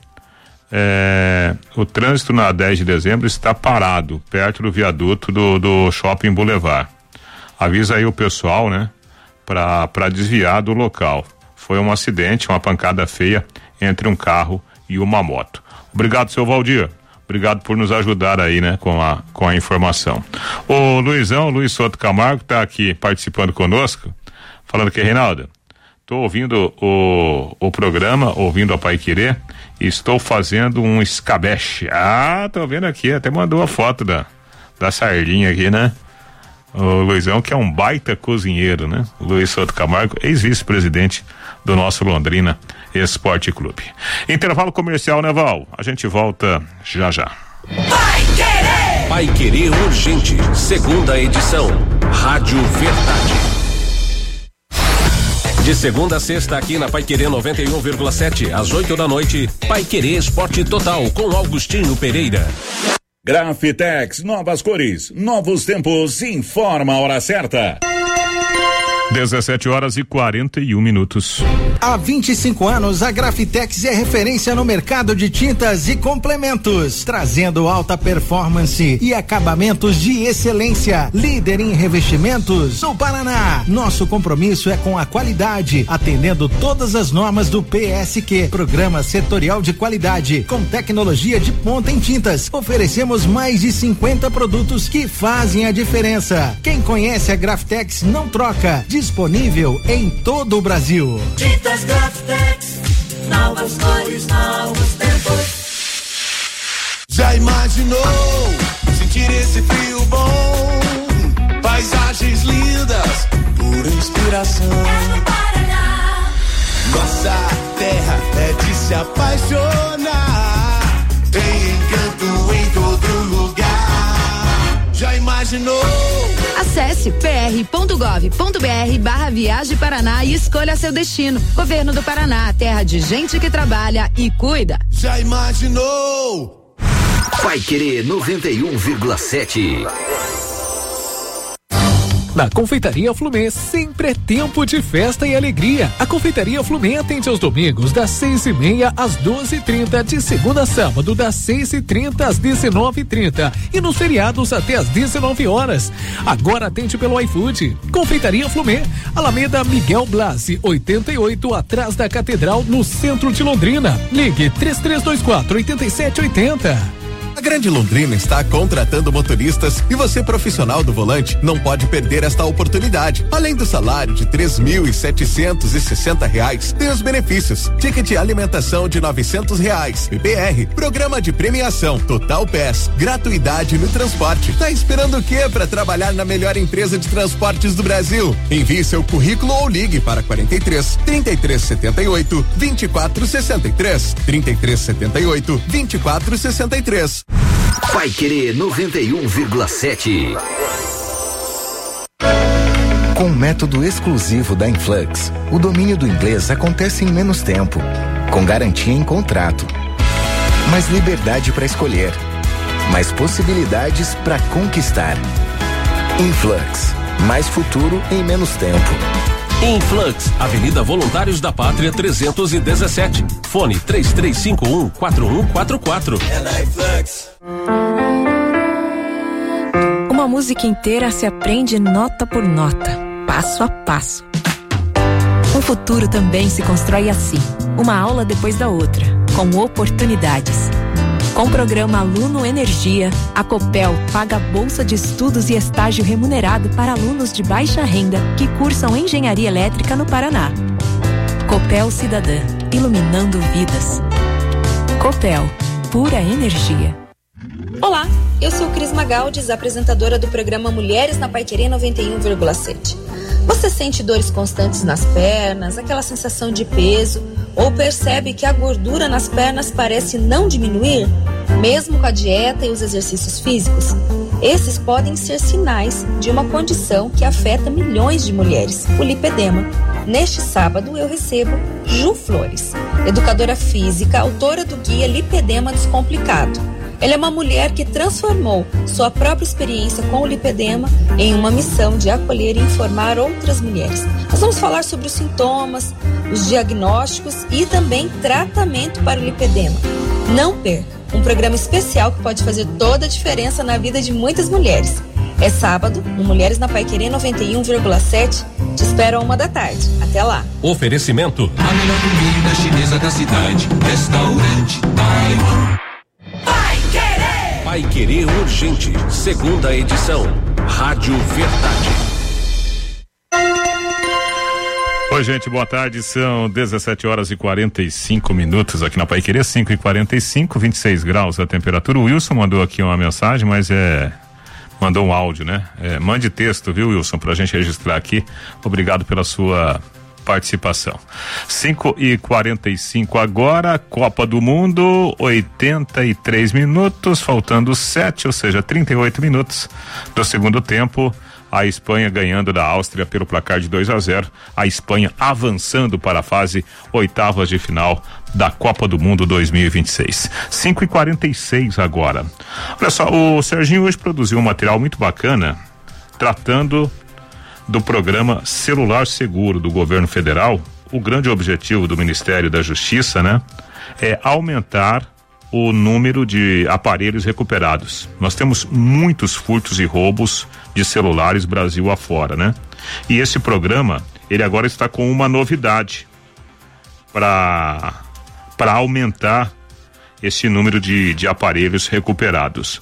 é, o trânsito na dez de dezembro está parado, perto do viaduto do, do Shopping Boulevard. Avisa aí o pessoal, né, pra, pra desviar do local. Foi um acidente, uma pancada feia entre um carro e uma moto. Obrigado, seu Valdir. Obrigado por nos ajudar aí, né, com a, com a informação. O Luizão, Luiz Souto Camargo, tá aqui participando conosco, falando que, Reinaldo, tô ouvindo o, o programa, ouvindo a Paiquerê, e estou fazendo um escabeche. Ah, tô vendo aqui, até mandou a foto da, da sardinha aqui, né? O Luizão, que é um baita cozinheiro, né? Luiz Souto Camargo, ex-vice-presidente do nosso Londrina Esporte Clube. Intervalo comercial, né, Val? A gente volta já já. Vai Querer! Vai Querer Urgente, segunda edição. Rádio Verdade. De segunda a sexta aqui na Paiquerê noventa e um vírgula sete, às oito da noite, Paiquerê Esporte Total com Augustinho Pereira. Grafitex, novas cores, novos tempos, informa a hora certa. dezessete horas e quarenta e um minutos. Há vinte e cinco anos, a Grafitex é referência no mercado de tintas e complementos, trazendo alta performance e acabamentos de excelência. Líder em revestimentos no Paraná. Nosso compromisso é com a qualidade, atendendo todas as normas do P S Q, Programa Setorial de Qualidade, com tecnologia de ponta em tintas. Oferecemos mais de cinquenta produtos que fazem a diferença. Quem conhece a Grafitex não troca. Disponível em todo o Brasil. Tintas Grafitex, novas cores, novos tempos. Já imaginou sentir esse frio bom? Paisagens lindas, pura inspiração. Nossa terra é de se apaixonar. Tem encanto em todo lugar. Já imaginou? Acesse pr.gov.br barra Viagem Paraná e escolha seu destino. Governo do Paraná, terra de gente que trabalha e cuida. Já imaginou? Paiquerê noventa e um vírgula sete. Na Confeitaria Flumê sempre é tempo de festa e alegria. A Confeitaria Flumê atende aos domingos das seis e meia às doze e trinta, de segunda a sábado das seis e trinta às dezenove e trinta e nos feriados até às dezenove horas. Agora atende pelo iFood. Confeitaria Flumê, Alameda Miguel Blasi, oitenta e oito, atrás da Catedral, no centro de Londrina. Ligue três três dois quatro, oito sete oito zero. A Grande Londrina está contratando motoristas e você, profissional do volante, não pode perder esta oportunidade. Além do salário de três mil e setecentos e sessenta reais, tem os benefícios: ticket alimentação de novecentos reais, P P R, programa de premiação, Total Pass, gratuidade no transporte. Tá esperando o quê para trabalhar na melhor empresa de transportes do Brasil? Envie seu currículo ou ligue para quarenta e três, trinta e três setenta e oito, vinte e quatro sessenta e três, trinta e três setenta e oito, vinte e quatro sessenta e três. Paiquerê noventa e um vírgula sete. Com o método exclusivo da Influx, o domínio do inglês acontece em menos tempo, com garantia em contrato. Mais liberdade para escolher, mais possibilidades para conquistar. Influx, mais futuro em menos tempo. Influx, Avenida Voluntários da Pátria trezentos e dezessete. Fone três três cinco um, quatro um quatro quatro. É na Influx. Uma música inteira se aprende nota por nota, passo a passo. Um futuro também se constrói assim, uma aula depois da outra, com oportunidades. Com o programa Aluno Energia, a Copel paga bolsa de estudos e estágio remunerado para alunos de baixa renda que cursam engenharia elétrica no Paraná. Copel Cidadã, iluminando vidas. Copel, pura energia. Olá, eu sou Cris Magaldes, apresentadora do programa Mulheres na Paiquerê noventa e um vírgula sete. Você sente dores constantes nas pernas, aquela sensação de peso, ou percebe que a gordura nas pernas parece não diminuir, mesmo com a dieta e os exercícios físicos? Esses podem ser sinais de uma condição que afeta milhões de mulheres, o lipedema. Neste sábado eu recebo Ju Flores, educadora física, autora do guia Lipedema Descomplicado. Ela é uma mulher que transformou sua própria experiência com o lipedema em uma missão de acolher e informar outras mulheres. Nós vamos falar sobre os sintomas, os diagnósticos e também tratamento para o lipedema. Não perca, um programa especial que pode fazer toda a diferença na vida de muitas mulheres. É sábado, no Mulheres na Paiquerê noventa e um vírgula sete. Te espero a uma da tarde. Até lá. Oferecimento: a melhor comida chinesa da cidade, Restaurante Taiwan. Paiquerê Urgente, segunda edição. Rádio Verdade. Oi, gente, boa tarde. São dezessete horas e quarenta e cinco minutos aqui na Paiquerê, cinco e quarenta e cinco, vinte e seis graus a temperatura. O Wilson mandou aqui uma mensagem, mas é. Mandou um áudio, né? É, mande texto, viu, Wilson, pra gente registrar aqui. Obrigado pela sua participação. cinco e quarenta e cinco agora, Copa do Mundo, oitenta e três minutos, faltando sete, ou seja, trinta e oito minutos do segundo tempo. A Espanha ganhando da Áustria pelo placar de dois a zero. A Espanha avançando para a fase oitavas de final da Copa do Mundo dois mil e vinte e seis. cinco e quarenta e seis agora. Olha só, o Serginho hoje produziu um material muito bacana tratando do programa Celular Seguro do governo federal. O grande objetivo do Ministério da Justiça, né, é aumentar o número de aparelhos recuperados. Nós temos muitos furtos e roubos de celulares Brasil afora, né? E esse programa, ele agora está com uma novidade para para aumentar esse número de, de aparelhos recuperados.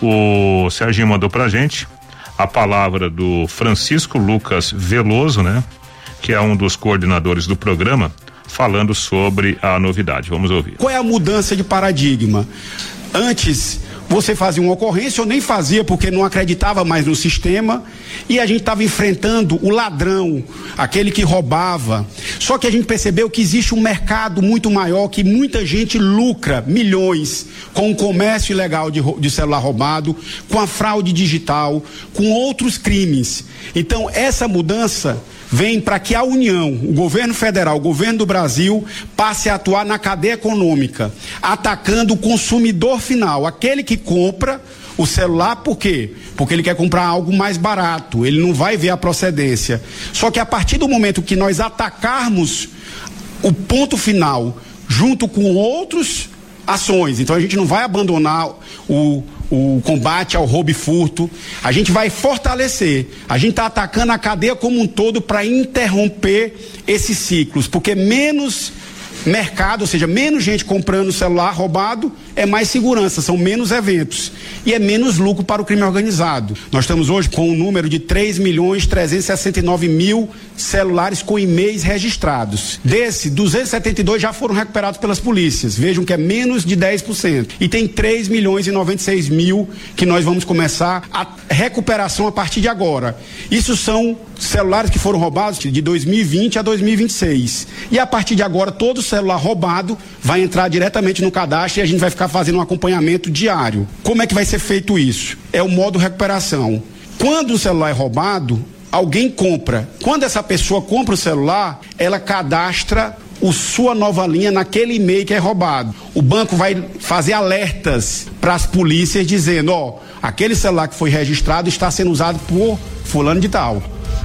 O Serginho mandou pra gente a palavra do Francisco Lucas Veloso, né? Que é um dos coordenadores do programa, falando sobre a novidade. Vamos ouvir. Qual é a mudança de paradigma? Antes, você fazia uma ocorrência, eu nem fazia porque não acreditava mais no sistema, e a gente estava enfrentando o ladrão, aquele que roubava. Só que a gente percebeu que existe um mercado muito maior, que muita gente lucra milhões com o comércio ilegal de, de celular roubado, com a fraude digital, com outros crimes. Então, essa mudança vem para que a União, o governo federal, o governo do Brasil, passe a atuar na cadeia econômica, atacando o consumidor final, aquele que compra o celular. Por quê? Porque ele quer comprar algo mais barato, ele não vai ver a procedência. Só que a partir do momento que nós atacarmos o ponto final, junto com outras ações, então a gente não vai abandonar o o combate ao roubo e furto, a gente vai fortalecer, a gente está atacando a cadeia como um todo para interromper esses ciclos, porque menos mercado, ou seja, menos gente comprando celular roubado, é mais segurança, são menos eventos e é menos lucro para o crime organizado. Nós estamos hoje com um número de três milhões trezentos e sessenta e nove mil celulares com e-mails registrados. Desse, duzentos e setenta e dois já foram recuperados pelas polícias. Vejam que é menos de dez por cento. E tem três milhões e noventa e seis mil que nós vamos começar a recuperação a partir de agora. Isso são celulares que foram roubados de dois mil e vinte a dois mil e vinte e seis. E a partir de agora, todo celular roubado vai entrar diretamente no cadastro e a gente vai ficar fazendo um acompanhamento diário. Como é que vai ser feito isso? É o modo recuperação. Quando o celular é roubado, alguém compra. Quando essa pessoa compra o celular, ela cadastra o sua nova linha naquele e-mail que é roubado. O banco vai fazer alertas para as polícias dizendo, ó, aquele celular que foi registrado está sendo usado por fulano de tal.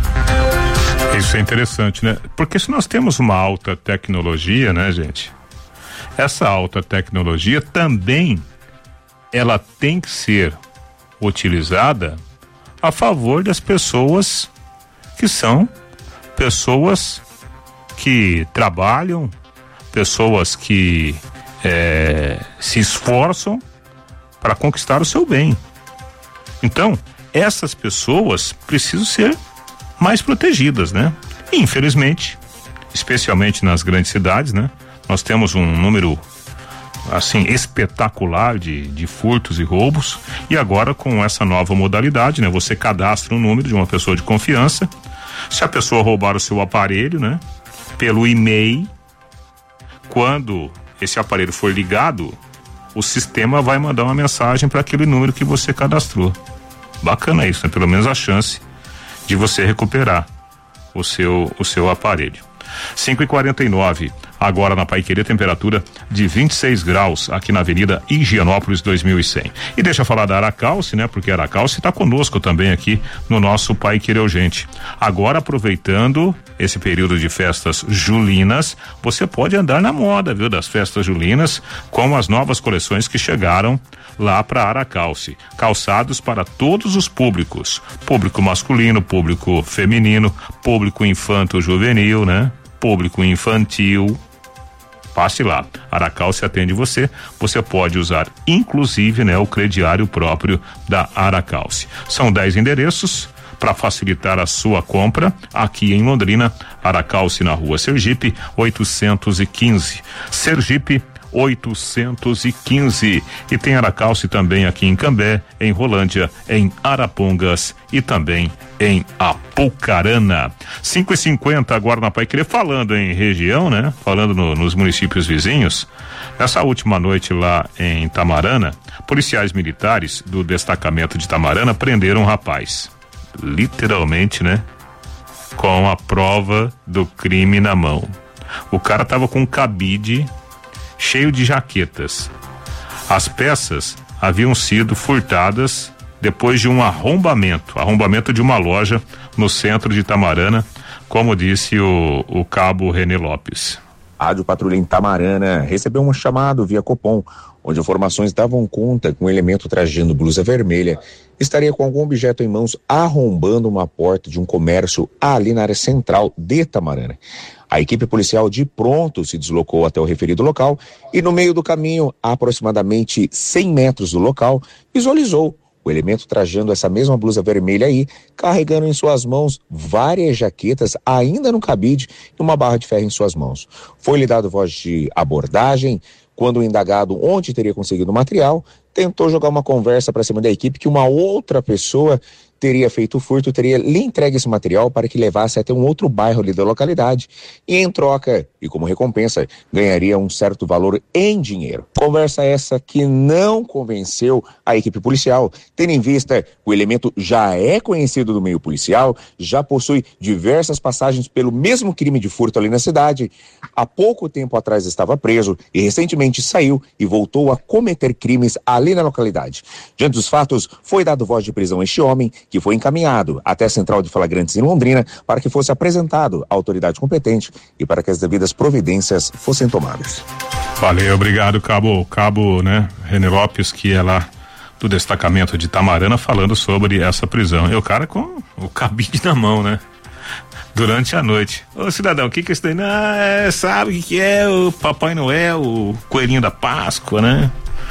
Isso é interessante, né? Porque se nós temos uma alta tecnologia, né, gente? Essa alta tecnologia também ela tem que ser utilizada a favor das pessoas que são pessoas que trabalham, pessoas que é, se esforçam para conquistar o seu bem. Então, essas pessoas precisam ser mais protegidas, né? E, infelizmente, especialmente nas grandes cidades, né? Nós temos um número assim espetacular de, de furtos e roubos, e agora com essa nova modalidade, né? Você cadastra um número de uma pessoa de confiança. Se a pessoa roubar o seu aparelho, né? Pelo e-mail, quando esse aparelho for ligado, o sistema vai mandar uma mensagem para aquele número que você cadastrou. Bacana isso, né? Pelo menos a chance de você recuperar o seu, o seu aparelho. cinco e quarenta e nove, agora na Paiquerê, temperatura de vinte e seis graus aqui na Avenida Higienópolis dois mil e cem. E deixa eu falar da Aracalce, né? Porque a Aracalce está conosco também aqui no nosso Paiquerê Urgente. Agora, aproveitando esse período de festas julinas, você pode andar na moda, viu? Das festas julinas, com as novas coleções que chegaram lá para Aracalce. Calçados para todos os públicos, público masculino, público feminino, público infanto-juvenil, né? Público infantil. Passe lá, Aracalce atende você. Você pode usar inclusive, né, o crediário próprio da Aracalce. São dez endereços para facilitar a sua compra aqui em Londrina. Aracalce na Rua Sergipe oitocentos e quinze, Sergipe oitocentos e quinze. E tem Aracalce também aqui em Cambé, em Rolândia, em Arapongas e também em Apucarana. cinco e cinquenta agora na Paiquerê, falando em região, né? Falando no, nos municípios vizinhos. Nessa última noite lá em Tamarana, policiais militares do destacamento de Tamarana prenderam um rapaz. literalmente, né? Com a prova do crime na mão. O cara tava com um cabide cheio de jaquetas. As peças haviam sido furtadas depois de um arrombamento, arrombamento de uma loja no centro de Itamarana, como disse o, o cabo René Lopes. A Rádio Patrulha em Itamarana recebeu um chamado via Copom, onde informações davam conta que um elemento trajando blusa vermelha estaria com algum objeto em mãos arrombando uma porta de um comércio ali na área central de Itamarana. A equipe policial de pronto se deslocou até o referido local e no meio do caminho, a aproximadamente cem metros do local, visualizou o elemento trajando essa mesma blusa vermelha aí, carregando em suas mãos várias jaquetas, ainda no cabide, e uma barra de ferro em suas mãos. Foi-lhe dado voz de abordagem, quando o indagado, onde teria conseguido o material, tentou jogar uma conversa para cima da equipe que uma outra pessoa teria feito o furto, teria lhe entregue esse material para que levasse até um outro bairro ali da localidade e em troca, e como recompensa, ganharia um certo valor em dinheiro. Conversa essa que não convenceu a equipe policial, tendo em vista que o elemento já é conhecido do meio policial, já possui diversas passagens pelo mesmo crime de furto ali na cidade, há pouco tempo atrás estava preso e recentemente saiu e voltou a cometer crimes ali na localidade. Diante dos fatos, foi dado voz de prisão a este homem, que foi encaminhado até a Central de Flagrantes em Londrina para que fosse apresentado à autoridade competente e para que as devidas providências fossem tomadas. Valeu, obrigado, Cabo, Cabo, né, René Lopes, que é lá do destacamento de Itamarana, falando sobre essa prisão. E o cara com o cabide na mão, né? Durante a noite. Ô cidadão, o que que é isso daí? Não, é, sabe o que que é o Papai Noel, o coelhinho da Páscoa, né?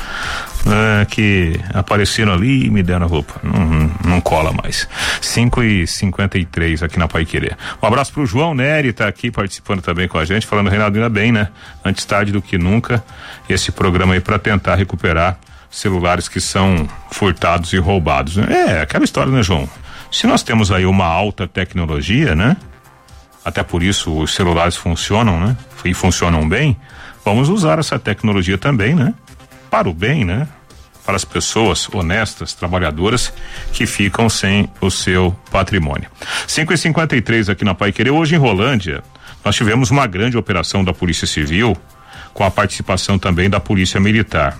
É, que apareceram ali e me deram a roupa. Não, não cola mais. cinco e cinquenta e três aqui na Paiquerê. Um abraço pro João Nery, tá aqui participando também com a gente, falando, Reinaldo, ainda bem, né? Antes tarde do que nunca, esse programa aí para tentar recuperar celulares que são furtados e roubados. É, aquela história, né, João? Se nós temos aí uma alta tecnologia, né? Até por isso os celulares funcionam, né? E funcionam bem, vamos usar essa tecnologia também, né? Para o bem, né? Para as pessoas honestas, trabalhadoras, que ficam sem o seu patrimônio. cinco e cinquenta e três aqui na Paiquerê. Hoje em Rolândia, nós tivemos uma grande operação da Polícia Civil, com a participação também da Polícia Militar.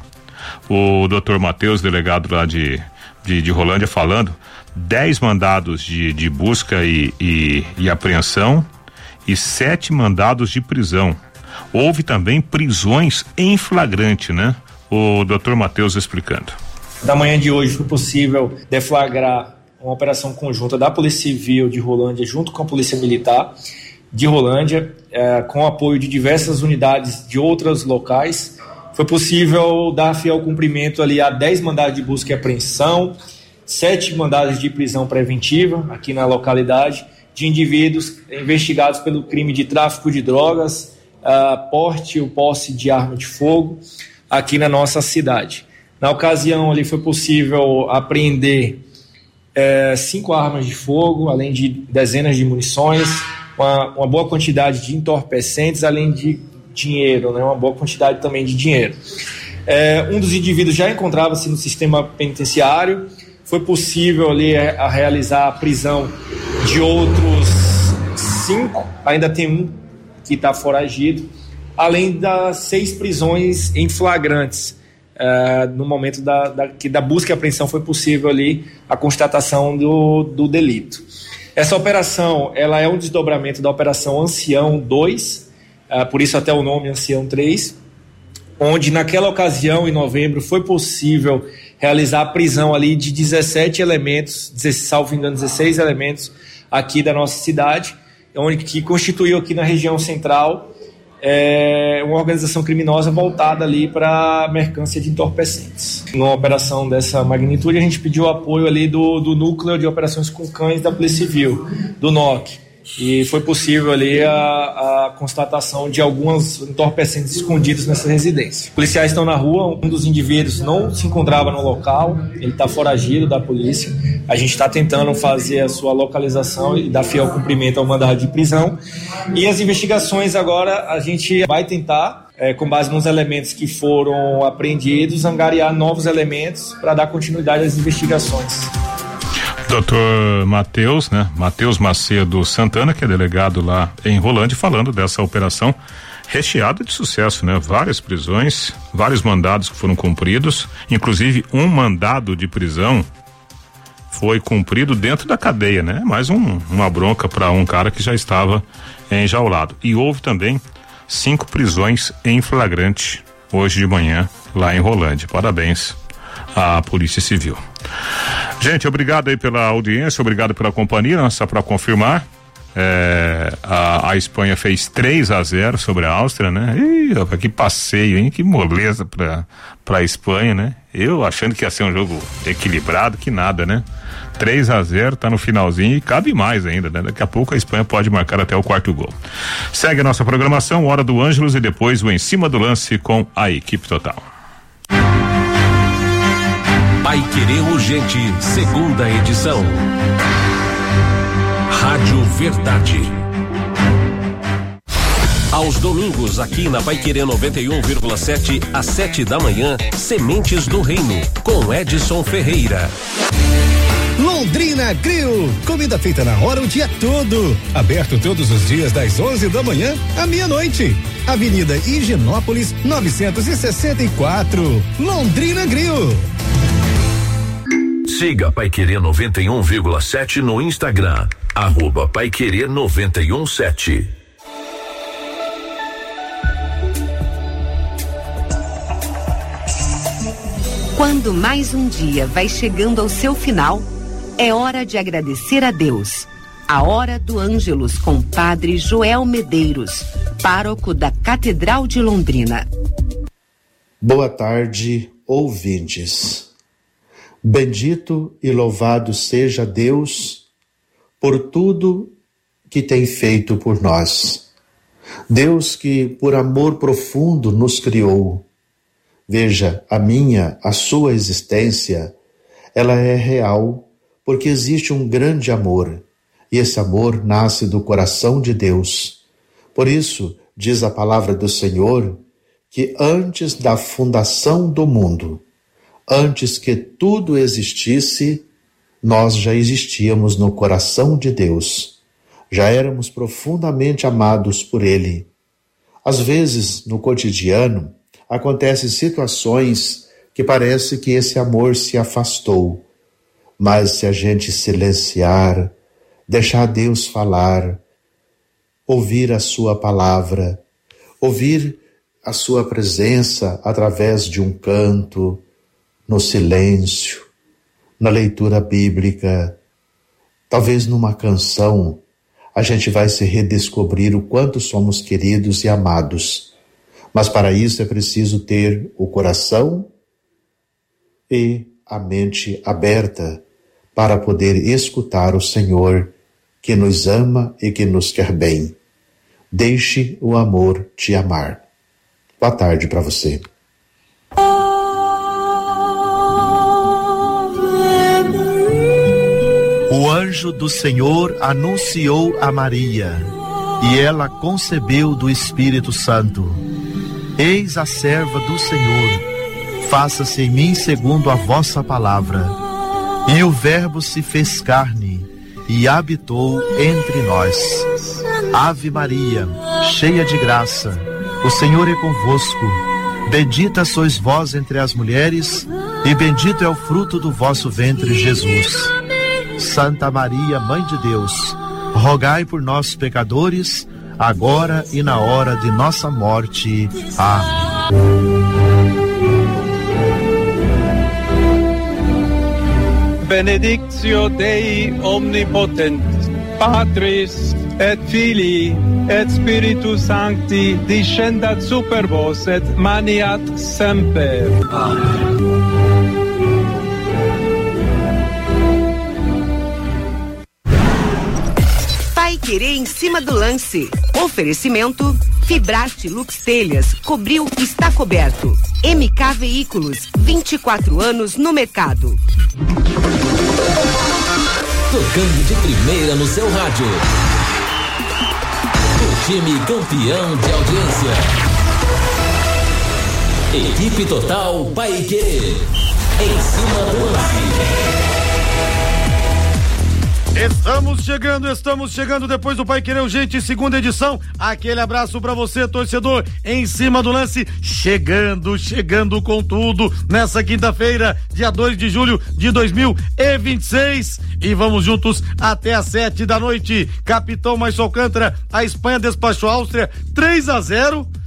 O doutor Matheus, delegado lá de, de, de Rolândia, falando, dez mandados de, de busca e, e, e apreensão e sete mandados de prisão. Houve também prisões em flagrante, né? O doutor Matheus explicando. Da manhã de hoje foi possível deflagrar uma operação conjunta da Polícia Civil de Rolândia junto com a Polícia Militar de Rolândia, eh, com apoio de diversas unidades de outros locais. Foi possível dar fiel cumprimento ali a dez mandados de busca e apreensão, sete mandados de prisão preventiva aqui na localidade, de indivíduos investigados pelo crime de tráfico de drogas, uh, porte ou posse de arma de fogo, aqui na nossa cidade. Na ocasião ali foi possível apreender eh, cinco armas de fogo, além de dezenas de munições, uma, uma boa quantidade de entorpecentes, além de dinheiro, né, uma boa quantidade também de dinheiro. Eh, um dos indivíduos já encontrava-se no sistema penitenciário, foi possível ali a, a realizar a prisão de outros cinco, ainda tem um que está foragido, além das seis prisões em flagrantes, uh, no momento da, da, que da busca e apreensão foi possível ali a constatação do, do delito. Essa operação, ela é um desdobramento da Operação Ancião dois, uh, por isso até o nome Ancião três, onde naquela ocasião, em novembro, foi possível realizar a prisão ali de dezessete elementos, salvo engano, dezesseis elementos aqui da nossa cidade, onde, que constituiu aqui na região central É uma organização criminosa voltada ali para mercância de entorpecentes. Numa operação dessa magnitude, a gente pediu apoio ali do, do Núcleo de Operações com Cães da Polícia Civil, do N O C, e foi possível ali a, a constatação de alguns entorpecentes escondidos nessa residência. Os policiais estão na rua, um dos indivíduos não se encontrava no local, ele está foragido da polícia. A gente está tentando fazer a sua localização e dar fiel cumprimento ao mandado de prisão. E as investigações agora a gente vai tentar, é, com base nos elementos que foram apreendidos, angariar novos elementos para dar continuidade às investigações. Doutor Matheus, né? Matheus Macedo Santana, que é delegado lá em Rolândia, falando dessa operação recheada de sucesso, né? Várias prisões, vários mandados que foram cumpridos, inclusive um mandado de prisão foi cumprido dentro da cadeia, né? Mais um, uma bronca para um cara que já estava enjaulado. E houve também cinco prisões em flagrante hoje de manhã lá em Rolândia. Parabéns à Polícia Civil. Gente, obrigado aí pela audiência, obrigado pela companhia. Só para confirmar, é, a, a Espanha fez três a zero sobre a Áustria, né? Ih, rapaz, que passeio, hein? Que moleza pra, pra Espanha, né? Eu achando que ia ser um jogo equilibrado, que nada, né? três a zero, tá no finalzinho e cabe mais ainda, né? Daqui a pouco a Espanha pode marcar até o quarto gol. Segue a nossa programação, Hora do Ângelos e depois o Em Cima do Lance com a equipe total. Paiquerê Urgente, segunda edição. Rádio Verdade. Aos domingos, aqui na Paiquerê noventa e um vírgula sete, às sete da manhã, Sementes do Reino, com Edson Ferreira. Londrina Grill, comida feita na hora o dia todo. Aberto todos os dias das onze da manhã à meia-noite. Avenida Higienópolis novecentos e sessenta e quatro. Londrina Grill. Siga Paiquerê noventa e um vírgula sete no Instagram, arroba Paiquerê noventa e um sete. Quando mais um dia vai chegando ao seu final, é hora de agradecer a Deus. A Hora do Ângelus com Padre Joel Medeiros, pároco da Catedral de Londrina. Boa tarde, ouvintes. Bendito e louvado seja Deus por tudo que tem feito por nós. Deus que, por amor profundo, nos criou. Veja, a minha, a sua existência, ela é real porque existe um grande amor, e esse amor nasce do coração de Deus. Por isso, diz a palavra do Senhor, que antes da fundação do mundo, antes que tudo existisse, nós já existíamos no coração de Deus. Já éramos profundamente amados por Ele. Às vezes, no cotidiano, acontecem situações que parece que esse amor se afastou. Mas se a gente silenciar, deixar Deus falar, ouvir a sua palavra, ouvir a sua presença através de um canto, no silêncio, na leitura bíblica, talvez numa canção, a gente vai se redescobrir o quanto somos queridos e amados. Mas para isso é preciso ter o coração e a mente aberta para poder escutar o Senhor que nos ama e que nos quer bem. Deixe o amor te amar. Boa tarde para você. O anjo do Senhor anunciou a Maria, e ela concebeu do Espírito Santo. Eis a serva do Senhor, faça-se em mim segundo a vossa palavra. E o Verbo se fez carne e habitou entre nós. Ave Maria, cheia de graça, o Senhor é convosco. Bendita sois vós entre as mulheres, e bendito é o fruto do vosso ventre, Jesus. Santa Maria, Mãe de Deus, rogai por nós, pecadores, agora e na hora de nossa morte. Amém. Benedictio Dei omnipotent, Patris et Filii et Spiritus Sancti, descendat super vos et maniat semper. Amen. Paiquerê em cima do lance. Oferecimento Fibrate Lux Telhas, cobriu, está coberto. M K Veículos, vinte e quatro anos no mercado. Tocando de primeira no seu rádio. O time campeão de audiência. Equipe Total Paiquerê. Em cima do lance. Estamos chegando, estamos chegando depois do Pai Querer Urgente, segunda edição. Aquele abraço pra você, torcedor, em cima do lance, chegando, chegando com tudo nessa quinta-feira, dia dois de julho de dois mil e vinte e seis. E vamos juntos até às sete da noite. Capitão Márcio Alcântara, a Espanha despachou a Áustria três a zero.